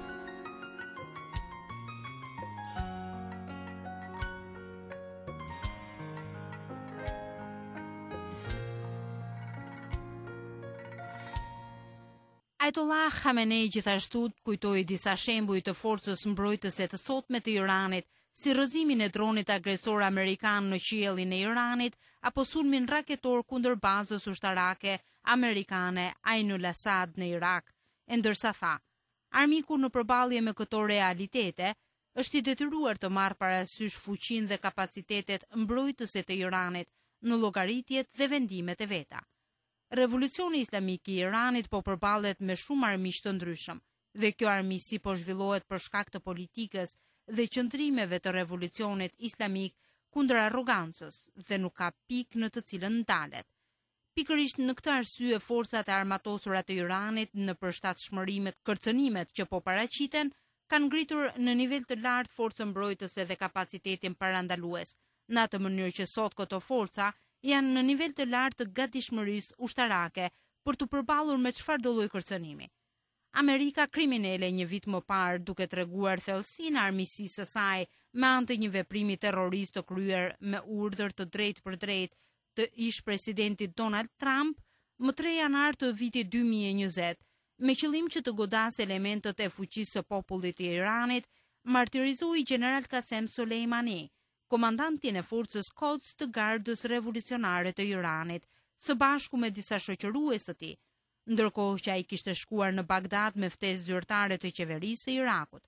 Ajatollah Khamenei gjithashtu kujtoi disa shembuj të forcës mbrojtëse të sotme të Iranit, si rrëzimin e dronit agresor amerikan në qiellin e Iranit apo sulmin raketor kundër bazës ushtarake amerikane Ainul Asad në Irak, e ndërsa tha: armiku në përballje me këto realitete është i detyruar të marrë parasysh fuqinë dhe kapacitetet mbrojtëse të Iranit në llogaritjet dhe vendimet e veta. Revolucioni islamik i Iranit po përballet me shumë armiq të ndryshëm, dhe kjo armiqësi po zhvillohet për shkak të politikës dhe qëndrimeve të revolucionit islamik kundër arrogancës dhe nuk ka pikë në të cilën ndalet. Pikërisht në këtë arsye forcat e armatosura të Iranit në përshtatshmërimet, kërcënimet që po paraqiten kanë ngritur në nivel të lartë forcën mbrojtëse dhe kapacitetin parandalues, në atë mënyrë që sot këto forca janë në nivel të lartë të gatishmërisë ushtarake për të përballur me çfarëdo lloj kërcënimi. Amerika kriminele një vit më parë, duke treguar thellësinë e armiqësisë së saj me anë të një veprimi terrorist të kryer me urdhër të drejtë për drejtë të ish presidentit Donald Trump, më tre janar të vitit dy mijë e njëzet, me qëllim që të godasë elementët e fuqisë së popullit të Iranit, martirizoi General Qasem Soleimani, komandantin e forcës Quds të Gardës Revolucionare të Iranit, së bashku me disa shoqërues të tij, ndërkohë që ai kishte shkuar në Bagdad me ftesë zyrtare të qeverisë së Irakut.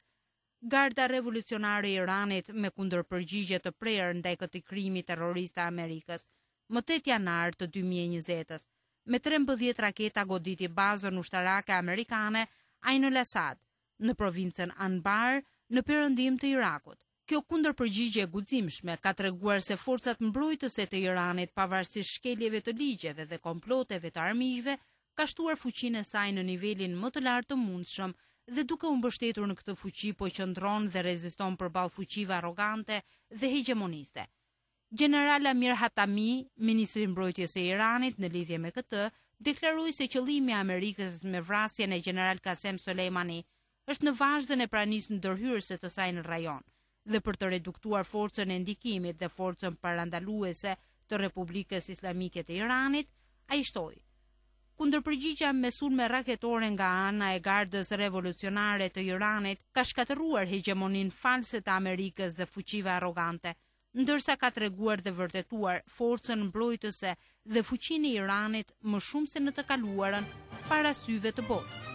Garda Revolucionare e Iranit, me kundërpërgjigje të prerë ndaj këtij krimi terrorist të Amerikës, më tetë janar të dy mijë e njëzet, me trembëdhjetë raketa goditi bazën ushtarake amerikane Ainul Asad në provincën Anbar në perëndim të Irakut. Kjo kundërpërgjigje e guximshme ka treguar se forcat mbrojtëse të Iranit, pavarësisht shkeljeve të ligjeve dhe komploteve të armiqve, ka shtuar fuqinë e saj në nivelin më të lartë të mundshëm dhe duke u mbështetur në këtë fuqi po qëndron dhe reziston përballë fuqive arrogante dhe hegemoniste. General Amir Hatami, ministri i mbrojtjes së Iranit, në lidhje me këtë, deklaroi se qëllimi i Amerikës me vrasjen e General Qasem Soleimani është në vazhdën e pranisë ndërhyrëse të saj në rajon, dhe për të reduktuar forcën e ndikimit dhe forcën parandaluese të Republikës Islamike të Iranit, ai shtoi: kundërpërgjigja me sulme raketore nga ana e Gardës Revolucionare të Iranit ka shkatëruar hegemoninë false të Amerikës dhe fuqive arrogante, ndërsa ka treguar dhe vërtetuar forcën mbrojtëse dhe fuqinë e Iranit më shumë se në të kaluarën para syve të botës.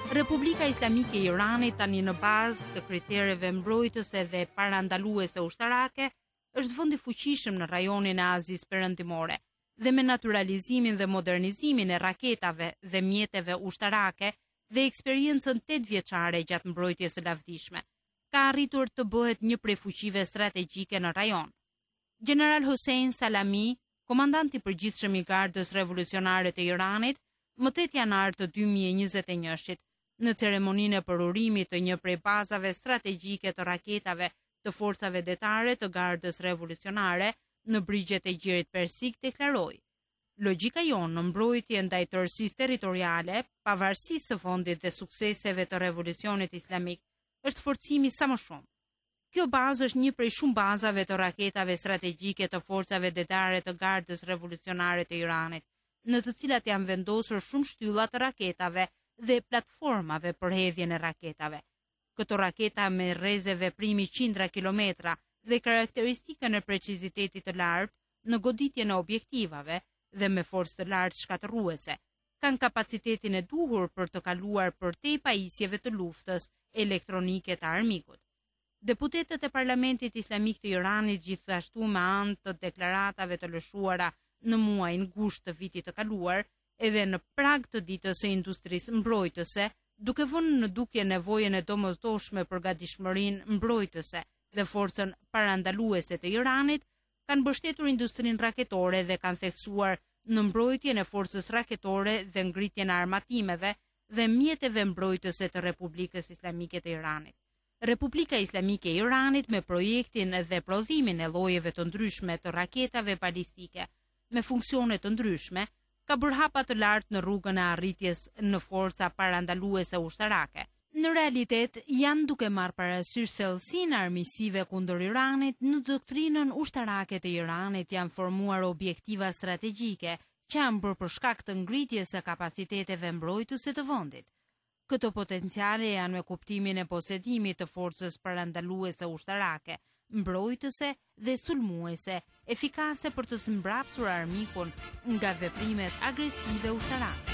Republika Islamike e Iranit tani në bazë të kritereve mbrojtëse dhe parandaluese ushtarake është vend i fuqishëm në rajonin e Azisë Perëndimore dhe me naturalizimin dhe modernizimin e raketave dhe mjeteve ushtarake dhe eksperiencën tetëvjeçare gjatë mbrojtjes së lavdishme, ka arritur të bëhet një prej fuqive strategjike në rajon. General Hossein Salami, komandanti i përgjithshëm i Gardës Revolucionare të Iranit, më tetë janar të dy mijë e njëzet e një-shit, në ceremoninë e përurimit të një prej bazave strategjike të raketave të forcave detare të Gardës Revolucionare në brigjet e Gjirit Persik, deklaroi: "Logjika jonë në mbrojtje ndaj tërësisë territoriale, pavarësisë së fondit dhe sukseseve të revolucionit islamik, është forcimi sa më shumë. Kjo bazë është një prej shumë bazave të raketave strategjike të forcave detare të Gardës Revolucionare të Iranit, në të cilat janë vendosur shumë shtylla të raketave dhe platformave për hedhjen e raketave. Këto raketa me rreze veprimi qindra kilometra dhe karakteristikën e precizitetit të lartë në goditjen e objektivave dhe me forcë të lartë shkatërruese, kanë kapacitetin e duhur për të kaluar përtej pajisjeve të luftës elektronike të armikut." Deputetët e Parlamentit Islamik të Iranit, gjithashtu me anë të deklaratave të lëshuara në muajin gusht të vitit të kaluar, edhe në prag të ditës së industrisë mbrojtëse, duke vënë në dukje nevojën e domosdoshme për gatishmërinë mbrojtëse dhe forcën parandaluese të Iranit, kanë mbështetur industrinë raketore dhe kanë theksuar në mbrojtjen e forcës raketore dhe ngritjen e armatimeve dhe mjeteve mbrojtëse të Republikës Islamike të Iranit. Republika Islamike e Iranit, me projektin dhe prodhimin e llojeve të ndryshme të raketave balistike me funksione të ndryshme, ka bërë hapa të lartë në rrugën e arritjes në forca parandaluese ushtarake. Në realitet, janë duke marrë parasysh thellësinë e armiqësive kundër Iranit, në doktrinën ushtarake të Iranit janë formuar objektiva strategjike që janë bërë për shkak të ngritjes së kapaciteteve mbrojtëse të vendit. Këto potenciale janë me kuptimin e posedimit të forcës parandaluese ushtarake, mbrojtëse dhe sulmuese, efikase për të mbrapsur armikun nga veprimet agresive ushtarake.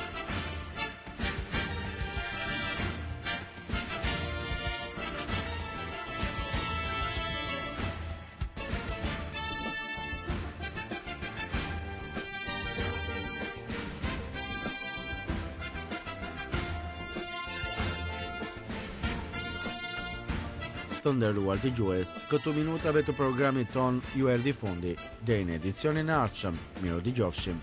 Të nderuar dëgjues, këtu minutave të programit ton ju erdhi fundi. Deri në edicionin e ardhshëm, miru dëgjofshim.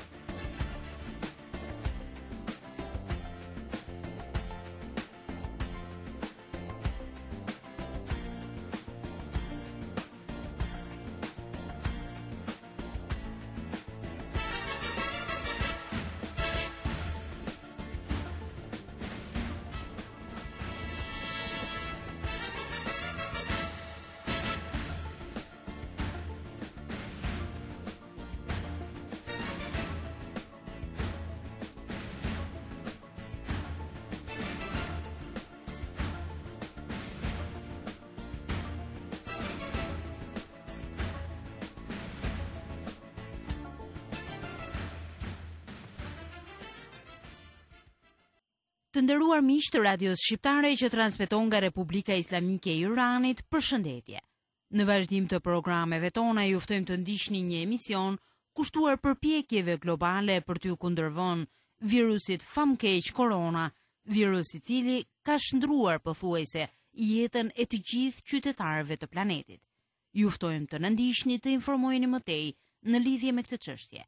Të nderuar miq të radios shqiptare që transmeton nga Republika Islamike e Iranit, përshëndetje. Në vazhdim të programeve tona ju ftojmë të ndiqni një emision kushtuar përpjekjeve globale për t'ju kundërvënë virusit famkeq korona, virus i cili ka shndruar pothuajse jetën e të gjithë qytetarëve të planetit. Ju ftojmë të na ndiqni të informoheni më tej në lidhje me këtë çështje.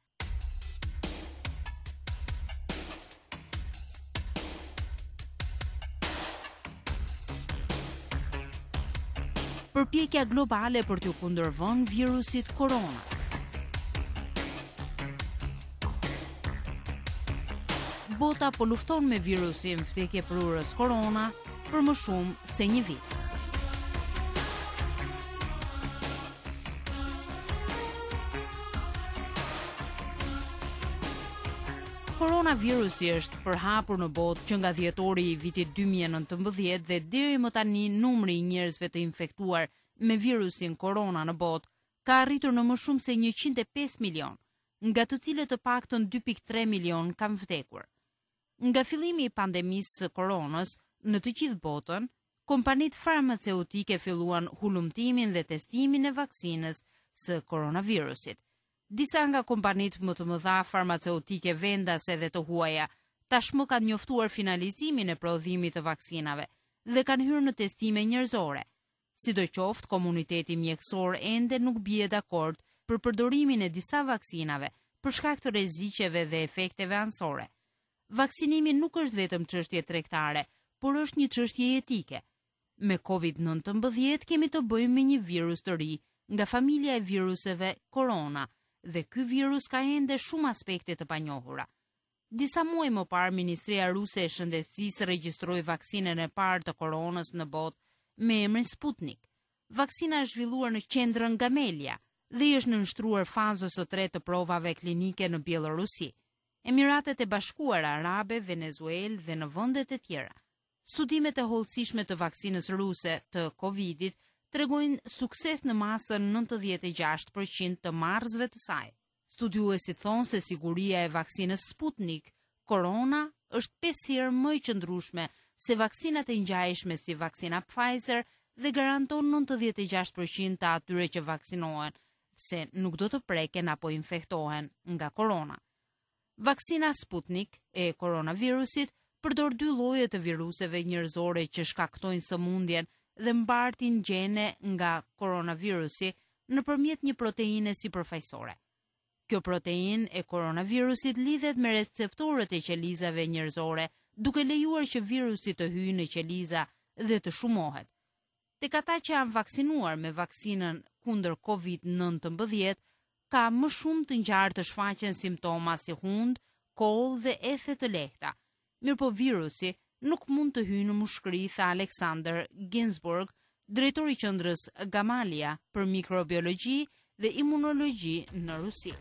Përpjekja globale për t'ju kundërvënë virusit korona. Bota po lufton me virusin vdekjeprurës korona për më shumë se një vit. Koronavirusi është përhapur në botë që nga dhjetori i vitit dy mijë e nëntëmbëdhjetë dhe deri më tani numri i njerëzve të infektuar me virusin korona në botë ka arritur në më shumë se njëqind e pesë milion, nga të cilët të paktën dy pikë tre milion kanë vdekur. Nga fillimi i pandemisë së koronës në të gjithë botën, kompanitë farmaceutike filluan hulumtimin dhe testimin e vaksinës së koronavirusit. Disa nga kompanitë më të mëdha farmaceutike vendase dhe të huaja tashmë kanë njoftuar finalizimin e prodhimit të vaksinave dhe kanë hyrë në testime njerëzore. Sidoqoftë, komuniteti mjekësor ende nuk bie dakord për përdorimin e disa vaksinave për shkak të rreziqeve dhe efekteve anësore. Vaksinimi nuk është vetëm çështje tregtare, por është një çështje etike. Me covid nineteen kemi të bëjmë me një virus të ri nga familja e viruseve korona, dhe ky virus ka ende shumë aspekte të panjohura. Disa muaj më parë, Ministria Ruse e Shëndetësisë regjistroi vaksinën e parë të koronës në botë me emrin Sputnik. Vaksina është zhvilluar në qendrën Gamelia dhe është nënshtruar fazës së tretë të provave klinike në Bielorusi, Emiratet e Bashkuara Arabe, Venezuelë dhe në vende të tjera. Studimet e hollësishme të vaksinës ruse të Covidit tregojnë sukses në masën nëntëdhjetë e gjashtë përqind të marrësve të saj. Studiuesit thonë se siguria e vaksinës Sputnik Corona është pesë herë më e qëndrueshme se vaksinat e ngjajshme si vaksina Pfizer dhe garanton nëntëdhjetë e gjashtë përqind të atyre që vaksinohen se nuk do të preken apo infektohen nga korona. Vaksina Sputnik e koronavirusit përdor dy lloje të viruseve njerëzore që shkaktojnë sëmundjen dhe mbartin gjene nga koronavirusi nëpërmjet një proteine sipërfaqësore. Kjo protein e koronavirusit lidhet me receptorët e qelizave njerëzore, duke lejuar që virusi të hyjë në qeliza dhe të shumohet. Tek ata që janë vaksinuar me vaksinën kundër covid nineteen, ka më shumë të ngjarë të shfaqen simptoma si hund, koll dhe ethe të lehta. Mirëpo virusi nuk mund të hyjë në mushkëri, tha Alexander Ginsburg, drejtori i qendrës Gamelia për mikrobiologji dhe imunologji në Rusi.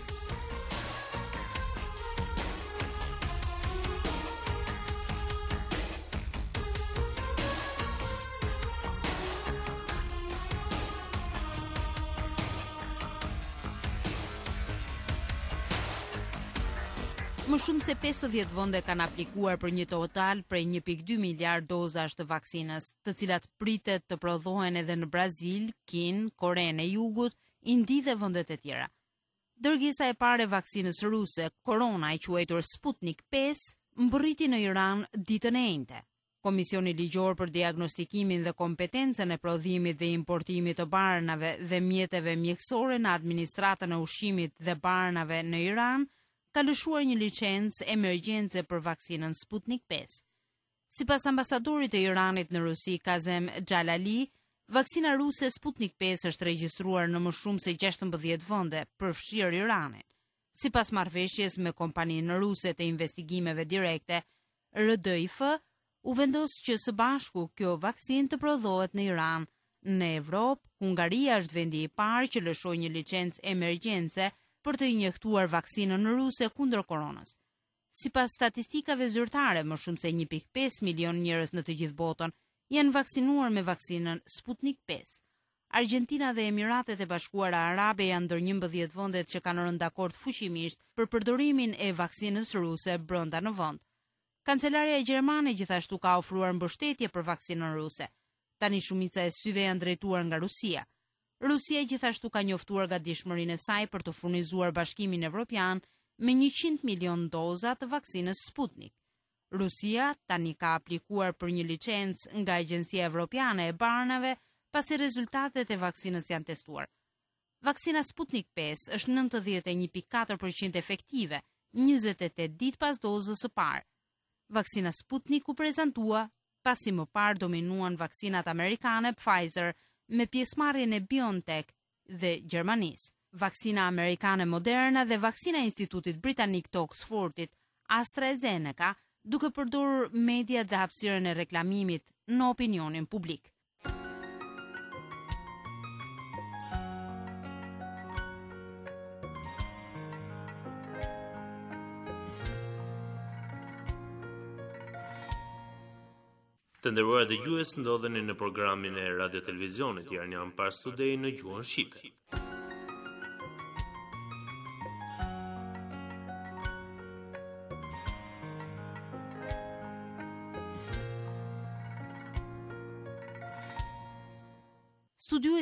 Më shumë se pesëdhjetë vende kanë aplikuar për një total prej një pikë dy miliard dozash të vaksinës, të cilat pritet të prodhohen edhe në Brazil, Kinë, Korenë e Jugut, Indi dhe vendet e tjera. Dërgesa e parë e vaksinës ruse, Corona, e quajtur Sputnik pesë, mbërriti në Iran ditën e njëjtë. Komisioni ligjor për diagnostikimin dhe kompetencën e prodhimit dhe importimit të barnave dhe mjeteve mjekësore në administratën e ushqimit dhe barnave në Iran ka lëshuar një licencë emergjence për vaksinën Sputnik pesë. Sipas ambasadorit të Iranit në Rusi, Kazem Xhalali, vaksina ruse Sputnik pesë është regjistruar në më shumë se gjashtëmbëdhjetë vende, përfshirë Iranin. Sipas marrëveshjes me kompaninë ruse të investigimeve direkte, R D I F, u vendos që së bashku kjo vaksinë të prodhohet në Iran. Në Evropë, Hungaria është vendi i parë që lëshoi një licencë emergjence për të injektuar vaksinën ruse kundër koronës. Sipas statistikave zyrtare, më shumë se një pikë pesë milion njerëz në të gjithë botën janë vaksinuar me vaksinën Sputnik pesë. Argentina dhe Emiratet e Bashkuara Arabe janë ndër njëmbëdhjetë vendet që kanë rënë dakord fuqimisht për përdorimin e vaksinës ruse brenda në vend. Kancelaria gjermane gjithashtu ka ofruar mbështetje për vaksinën ruse. Tani shumica e syve janë drejtuar nga Rusia. Rusia gjithashtu ka njoftuar gatishmërinë e saj për të furnizuar Bashkimin Evropian me njëqind milion doza të vaksinës Sputnik. Rusia tani ka aplikuar për një licencë nga Agjencia Evropiane e Barnave pasi rezultatet e vaksinës janë testuar. Vaksina Sputnik pesë është nëntëdhjetë e një pikë katër përqind efektive, njëzet e tetë ditë pas dozës së parë. Vaksina Sputnik u prezantua pasi më parë dominuan vaksinat amerikane Pfizer me pjesëmarrjen e BioNTech dhe Gjermanisë. Vaksina amerikane Moderna dhe vaksina e Institutit Britanik të Oxfordit AstraZeneca, duke përdorur media dhe hapësirën e reklamimit në opinionin publik. Të nderuar dëgjues, ndodheni në programin e Radio Televizionit Iranian Pars Today në gjuhën shqipe.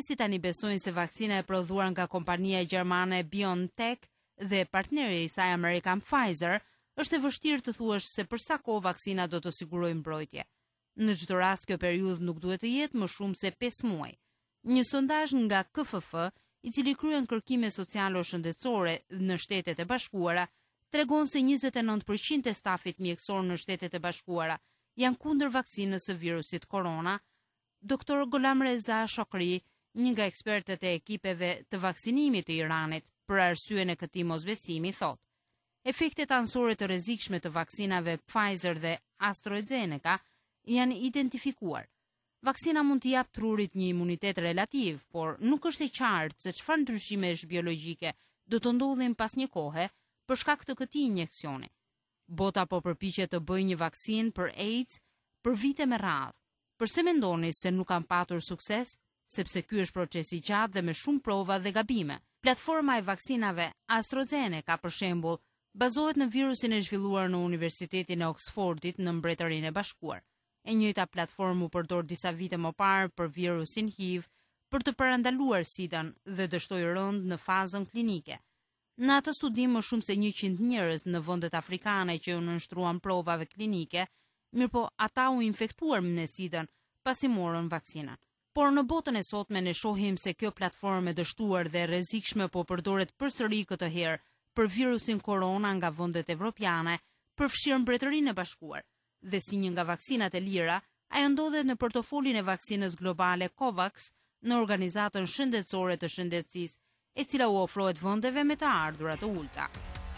Specialisti tani besojnë se vaksina e prodhuar nga kompania gjermane BioNTech dhe partneri i saj amerikan Pfizer është e vështirë të thuash se për sa kohë vaksina do të sigurojë mbrojtje. Në çdo rast kjo periudhë nuk duhet të jetë më shumë se pesë muaj. Një sondazh nga K F F, i cili kryen kërkime socialo-shëndetësore në Shtetet e Bashkuara, tregon se njëzet e nëntë përqind e stafit mjekësor në Shtetet e Bashkuara janë kundër vaksinës së virusit korona. Doktor Golam Reza Shokri, një nga ekspertët e ekipeve të vaksinimit të Iranit për arsyen e këtij mosbesimi, thotë: efektet anësore të rrezikshme të vaksinave Pfizer dhe AstraZeneca janë identifikuar. Vaksina mund të jap trurit një imunitet relativ, por nuk është e qartë se çfarë ndryshimesh biologjike do të ndodhin pas një kohe për shkak të këtij injeksioni. Bota po përpiqet të bëjë një vaksinë për AIDS për vite me radhë. Përse mendoni se nuk kanë patur sukses? Sepse ky është proces i gjatë dhe me shumë prova dhe gabime. Platforma e vaksinave AstraZeneca, për shembull, bazohet në virusin e zhvilluar në Universitetin e Oxfordit në Mbretërinë e Bashkuar. E njëjta platformë u përdor disa vite më parë për virusin H I V për të parandaluar sidan dhe dështoi rënd në fazën klinike. Në atë studim më shumë se njëqind njerëz në vendet afrikane që u nënshtruan provave klinike, mirëpo ata u infektuar me sidan pasi morën vaksinën. Por në botën e sotme ne shohim se kjo platformë e dështuar dhe rrezikshme po përdoret përsëri këtë herë për virusin korona nga vendet evropiane, përfshirë Mbretërinë e Bashkuar. Dhe si një nga vaksinat e lira, ajo ndodhet në portofolin e vaksinës globale COVAX në Organizatën Shëndetësore të Shëndetësisë, e cila u ofrohet vendeve me të ardhurat të ulta.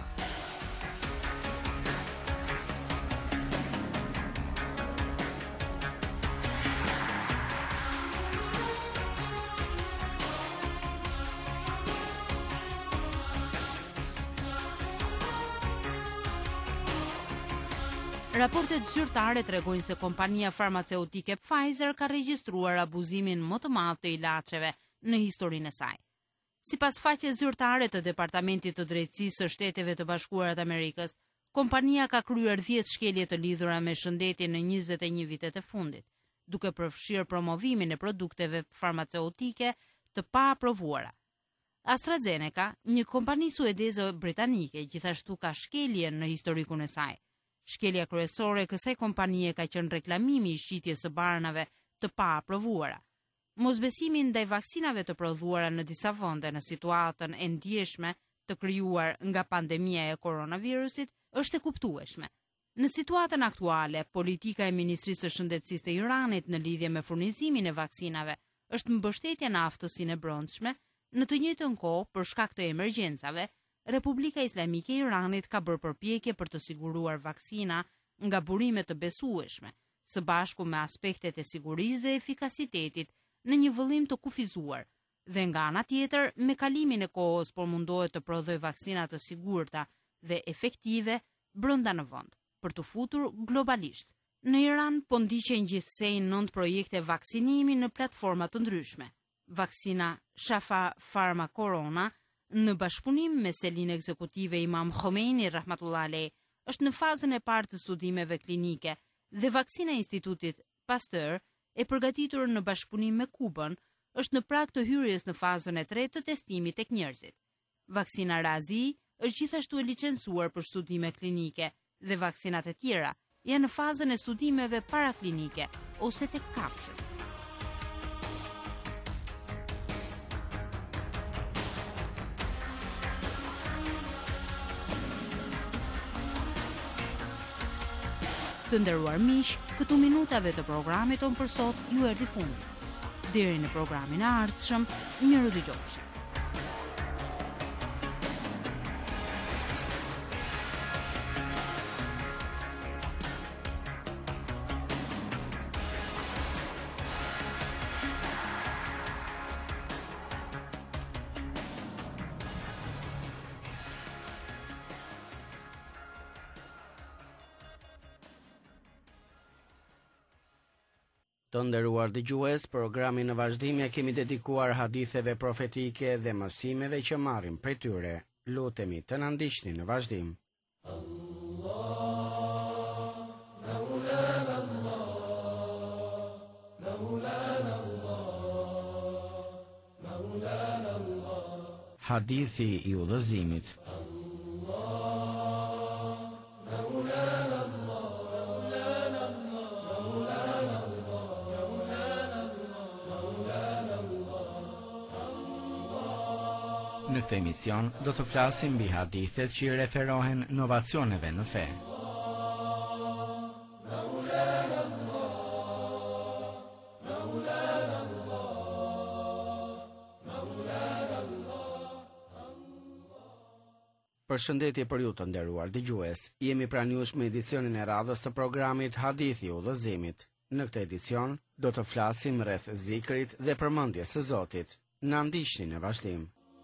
Raportet zyrtare tregojnë se kompania farmaceutike Pfizer ka regjistruar abuzimin më të madh të ilaçeve në historinë e saj. Sipas faqes zyrtare të Departamentit të Drejtësisë së Shteteve të Bashkuara të Amerikës, kompania ka kryer dhjetë shkelje të lidhura me shëndetin në njëzet e një vitet e fundit, duke përfshirë promovimin e produkteve farmaceutike të pa aprovuara. AstraZeneca, një kompani suedeze britanike, gjithashtu ka shkelje në historikun e saj. Shkelja kryesore e kësaj kompanie ka qenë reklamimi i shitjes së barnave të pa aprovuara. Mosbesimi ndaj vaksinave të prodhuara në disa vende në situatën e ndjeshme të krijuar nga pandemia e koronavirusit është e kuptueshme. Në situatën aktuale, politika e Ministrisë së Shëndetësisë të Iranit në lidhje me furnizimin e vaksinave është mbështetja në aftësinë e brendshme. Në të njëjtën kohë, për shkak të emergjencave, Republika Islamike e Iranit ka bërë përpjekje për të siguruar vaksina nga burime të besueshme, së bashku me aspektet e sigurisë dhe efikasitetit në një vëllim të kufizuar, dhe nga ana tjetër me kalimin e kohës por mundohet të prodhojë vaksina të sigurta dhe efektive brenda në vend, për të futur globalisht. Në Iran po ndiqen gjithsej nëntë projekte vaksinimi në platforma të ndryshme. Vaksina Shafa Pharma Corona, në bashkëpunim me selin ekzekutive Imam Khomeini rahmatullah alej, është në fazën e parë të studimeve klinike dhe vaksina e Institutit Pasteur, e përgatitur në bashkëpunim me Kubën, është në prag të hyrjes në fazën e tretë të testimit tek njerëzit. Vaksina Razi është gjithashtu e licencuar për studime klinike dhe vaksinat e tjera janë në fazën e studimeve paraklinike ose tek kafshët. Të nderuar miq, këtu minutave të programit ton për sot ju erdhi fundi. Deri në programin e ardhshëm, miru dëgjofshi. Të nderuar dëgjues, programin në vazhdim ja kemi dedikuar haditheve profetike dhe mësimeve që marrim prej tyre. Lutemi të na ndiqni në vazhdim. Hadithi i udhëzimit. Në këtë emision do të flasim mbi hadithet që i referohen novacioneve në fe. Përshëndetje për ju të nderuar dëgjues. Jemi pranë jush me edicionin e radhës të programit Hadithi i udhëzimit. Në këtë edicion do të flasim rreth zikrit dhe përmendjes së Zotit. Na ndiqni në vazhdim.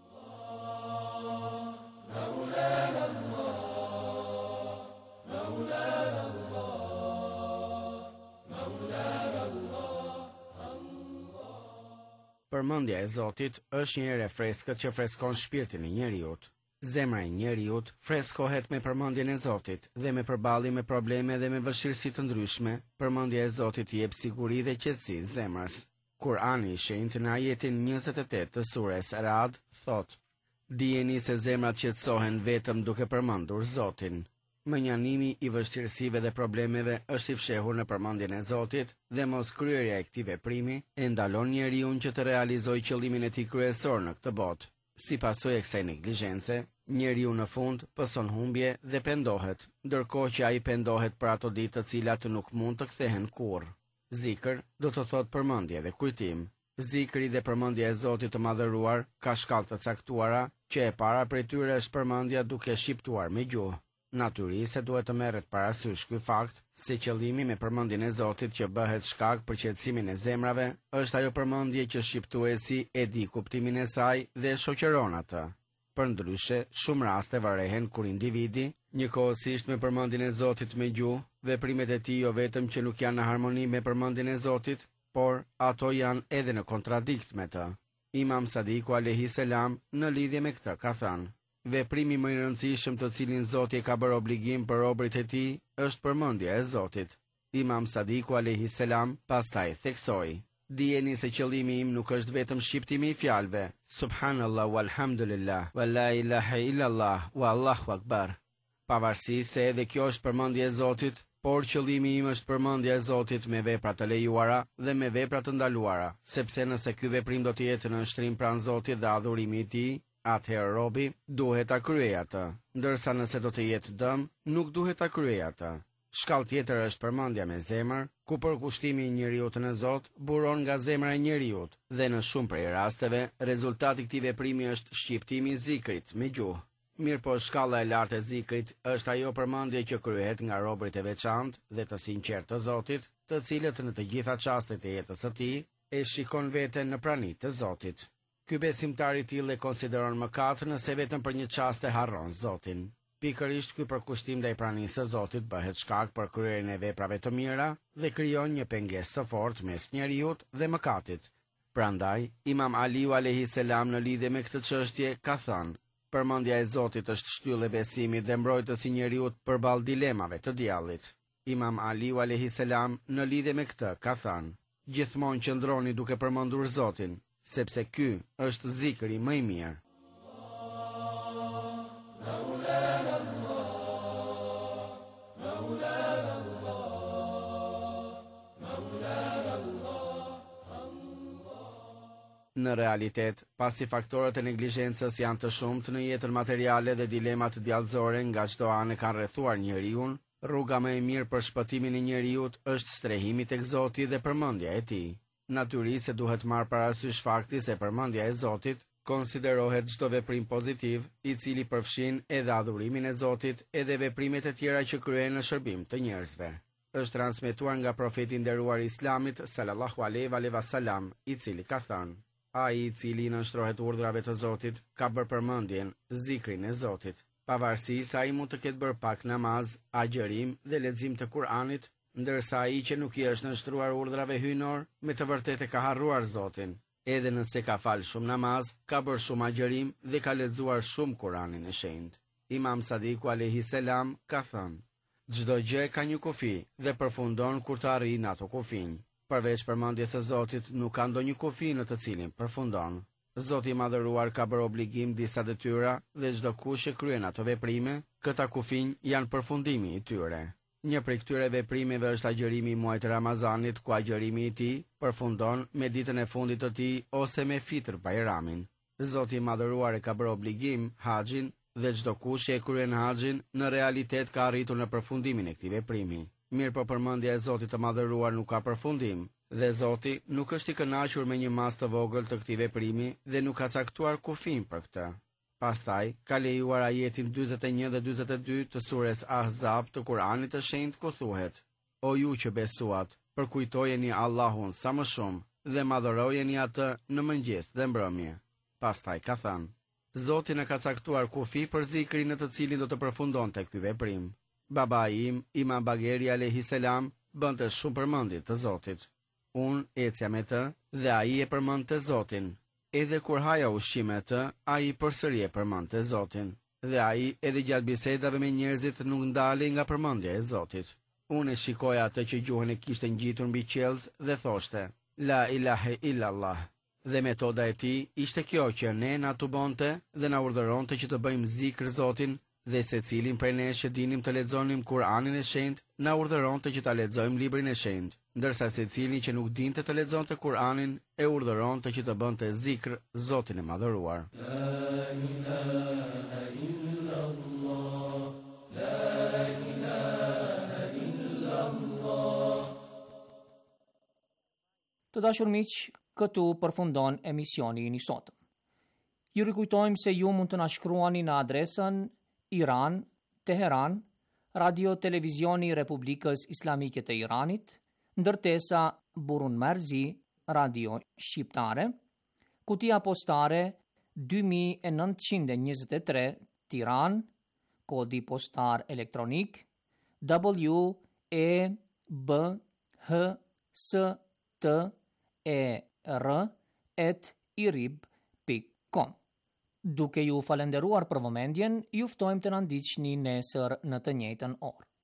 Përmendja e Zotit është një erë e freskët që freskon shpirtin e njeriut. Zemra e njeriut freskohet me përmendjen e Zotit dhe me përballje me probleme dhe me vështirësi të ndryshme. Përmendja e Zotit jep siguri dhe qetësi zemrës. Kurani i shenjtë në ajetin njëzet e tetë të sures Ra'd thot: Dijeni se zemrat qetësohen vetëm duke përmendur Zotin. Mënjanimi i vështirësive dhe problemeve është i fshehur në përmendjen e Zotit dhe mos kryerja e këtij veprimi e ndalon njeriu që të realizojë qëllimin e tij kryesor në këtë botë. Si pasojë e kësaj neglizhence, njeriu në fund pëson humbje dhe pendohet, ndërkohë që ai pendohet për ato ditë të cilat nuk mund të kthehen kurrë. Zikr do të thotë përmendje dhe kujtim. Zikri dhe përmendja e Zotit të madhëruar ka shkallë të caktuara, që e para prej tyre është përmendja duke shqiptuar me gjuhë. Natyrisht se duhet të merret parasysh ky fakt, se qëllimi me përmendjen e Zotit që bëhet shkak për qetësimin e zemrave, është ajo përmendje që shqiptuesi e di kuptimin e saj dhe shoqëron atë. Përndryshe, shumë raste varehen kur individi, njëkohësisht me përmendjen e Zotit me gjuhë, veprimet e tij jo vetëm që nuk janë në harmoni me përmendjen e Zotit, por ato janë edhe në kontradikt me të. Imam Sadiku alayhi salam në lidhje me këtë ka thënë: Veprimi më i rëndësishëm të cilin Zoti e ka bërë obligim për robërit e tij është përmendja e Zotit. Imam Sadiku alayhi salam pastaj theksoi: Dijeni se qëllimi im nuk është vetëm shqiptimi i fjalëve Subhanallah walhamdulillah wa la ilaha illallah wa Allahu akbar. Pavarësisht se edhe kjo është përmendja e Zotit, por qëllimi im është përmendja e Zotit me vepra të lejuara dhe me vepra të ndaluara, sepse nëse ky veprim do të jetë në shtrim pranë Zotit dhe adhurimi i tij, atëherë robi duhet ta kryejë atë, ndërsa nëse do të jetë dëm, nuk duhet ta kryejë atë. Shkallë tjetër është përmendja me zemër, ku përkushtimi i njeriu në Zot buron nga zemra e njeriu dhe në shumë prej rasteve rezultati i këtij veprimi është shqiptimi i zikrit me gjuhë. Mirë po shkalla e lartë e zikrit është ajo përmendje që kryhet nga robërit e veçantë dhe të sinqertë të Zotit, të cilët në të gjitha çastet e jetës së tij e shikon veten në praninë të Zotit. Ky besimtar i tillë e konsideron mëkat nëse vetëm për një çast e harron Zotin. Pikërisht ky përkushtim ndaj pranisë së Zotit bëhet shkak për kryerjen e veprave të mira dhe krijon një pengesë të fortë mes njeriu dhe mëkatit. Prandaj, Imam Aliu alayhi salam në lidhje me këtë çështje ka thënë: Përmendja e Zotit është shtyllë e besimit dhe mbrojtësi i njeriu përballë dilemave të djallit. Imam Aliu alayhi salam në lidhje me këtë ka thënë: Gjithmonë qëndroni duke përmendur Zotin, sepse ky është zikri më i mirë. Në realitet, pasi faktorët e neglizhencës janë të shumtë në jetën materiale dhe dilemat djallëzore nga çdo anë kanë rrethuar njeriu, rruga më e mirë për shpëtimin e njeriu është strehimi tek Zoti dhe përmendja e tij. Natyrisht se duhet marrë parasysh fakti se përmendja e Zotit konsiderohet çdo veprim pozitiv, i cili përfshin edhe adhurimin e Zotit edhe veprimet e tjera që kryhen në shërbim të njerëzve. Është transmetuar nga profeti i nderuar i Islamit sallallahu alaihi wasallam, i cili ka thënë: Ai i cili nënshtrohet urdhrave të Zotit ka bërë përmendjen, zikrin e Zotit. Pavarësisht se ai mund të ketë bërë pak namaz, agjërim dhe lexim të Kuranit, ndërsa ai që nuk i është nënshtruar urdhrave hyjnor, me të vërtetë ka harruar Zotin. Edhe nëse ka falë shumë namaz, ka bërë shumë agjërim dhe ka lexuar shumë Kuranin e shenjtë. Imam Sadiku alayhi salam ka thënë: Çdo gjë ka një kufi dhe përfundon kur të arrijë ato kufinj. Përveç përmendjes së Zotit nuk ka ndonjë kufi në të cilin përfundon. Zoti i Madhëruar ka bërë obligim disa detyra dhe çdo kush që kryen ato veprime, këta kufinj janë përfundimi i tyre. Një prej këtyre veprimeve është agjërimi i muajit Ramazanit, ku agjërimi i tij përfundon me ditën e fundit të tij ose me Fitr Bajramin. Zoti i Madhëruar e ka bërë obligim haxhin dhe çdo kush që e kryen haxhin në realitet ka arritur në përfundimin e këtij veprimi. Mirë po përmendja e Zotit të Madhëruar nuk ka përfundim, dhe Zoti nuk është i kënaqur me një mas të vogël të këtij veprimi dhe nuk ka caktuar kufin për këtë. Pastaj ka lejuar ajetin dyzet e një dhe dyzet e dy të sures Ahzab të Kuranit të Shenjtë ku thuhet: O ju që besuat, përkujtojeni Allahun sa më shumë dhe madhërojeni atë në mëngjes dhe mbrëmje. Pastaj ka thënë: Zoti në ka caktuar kufi për zikrin në të cilin do të përfundonte ky veprim. Babai im, Imam Bageri alayhis salam, bënte shumë përmendje të Zotit. Unë ecja me të dhe ai e përmendte Zotin. Edhe kur haja ushqim me të, ai përsëri e përmendte Zotin. Dhe ai edhe gjatë bisedave me njerëzit nuk ndalej nga përmendja e Zotit. Unë e shikoja atë që gjuhën e kishte ngjitur mbi qelz dhe thoshte: La ilahe illallah. Dhe metoda e tij ishte kjo që ne na tubonte dhe na urdhëronte që të bëjmë zikr Zotin, dhe secilin prej nesh që dinim të lexonim Kur'anin e Shenjtë, na urdhëronte që ta lexojmë librin e Shenjtë, ndërsa secili që nuk dinte të lexonte Kur'anin e urdhëronte që të bënte zikr Zotin e Madhëruar. La ilaha illallah, la ilaha illallah. Të dashur miq, këtu përfundon emisioni i sotëm. Ju rikujtojmë se ju mund të na shkruani në adresën Iran, Teheran, Radio Televizioni Republikës Islamike të Iranit, ndërtesa Burun Marzi, Radio Shqiptare, kutia postare dy mijë e nëntëqind e njëzet e tre, Tiran, kodi postar elektronik W E B H S T E R at irib pikë com. Duke ju falenderuar për vëmendjen, ju ftojmë të na ndiqni nesër në të njëjtën orë.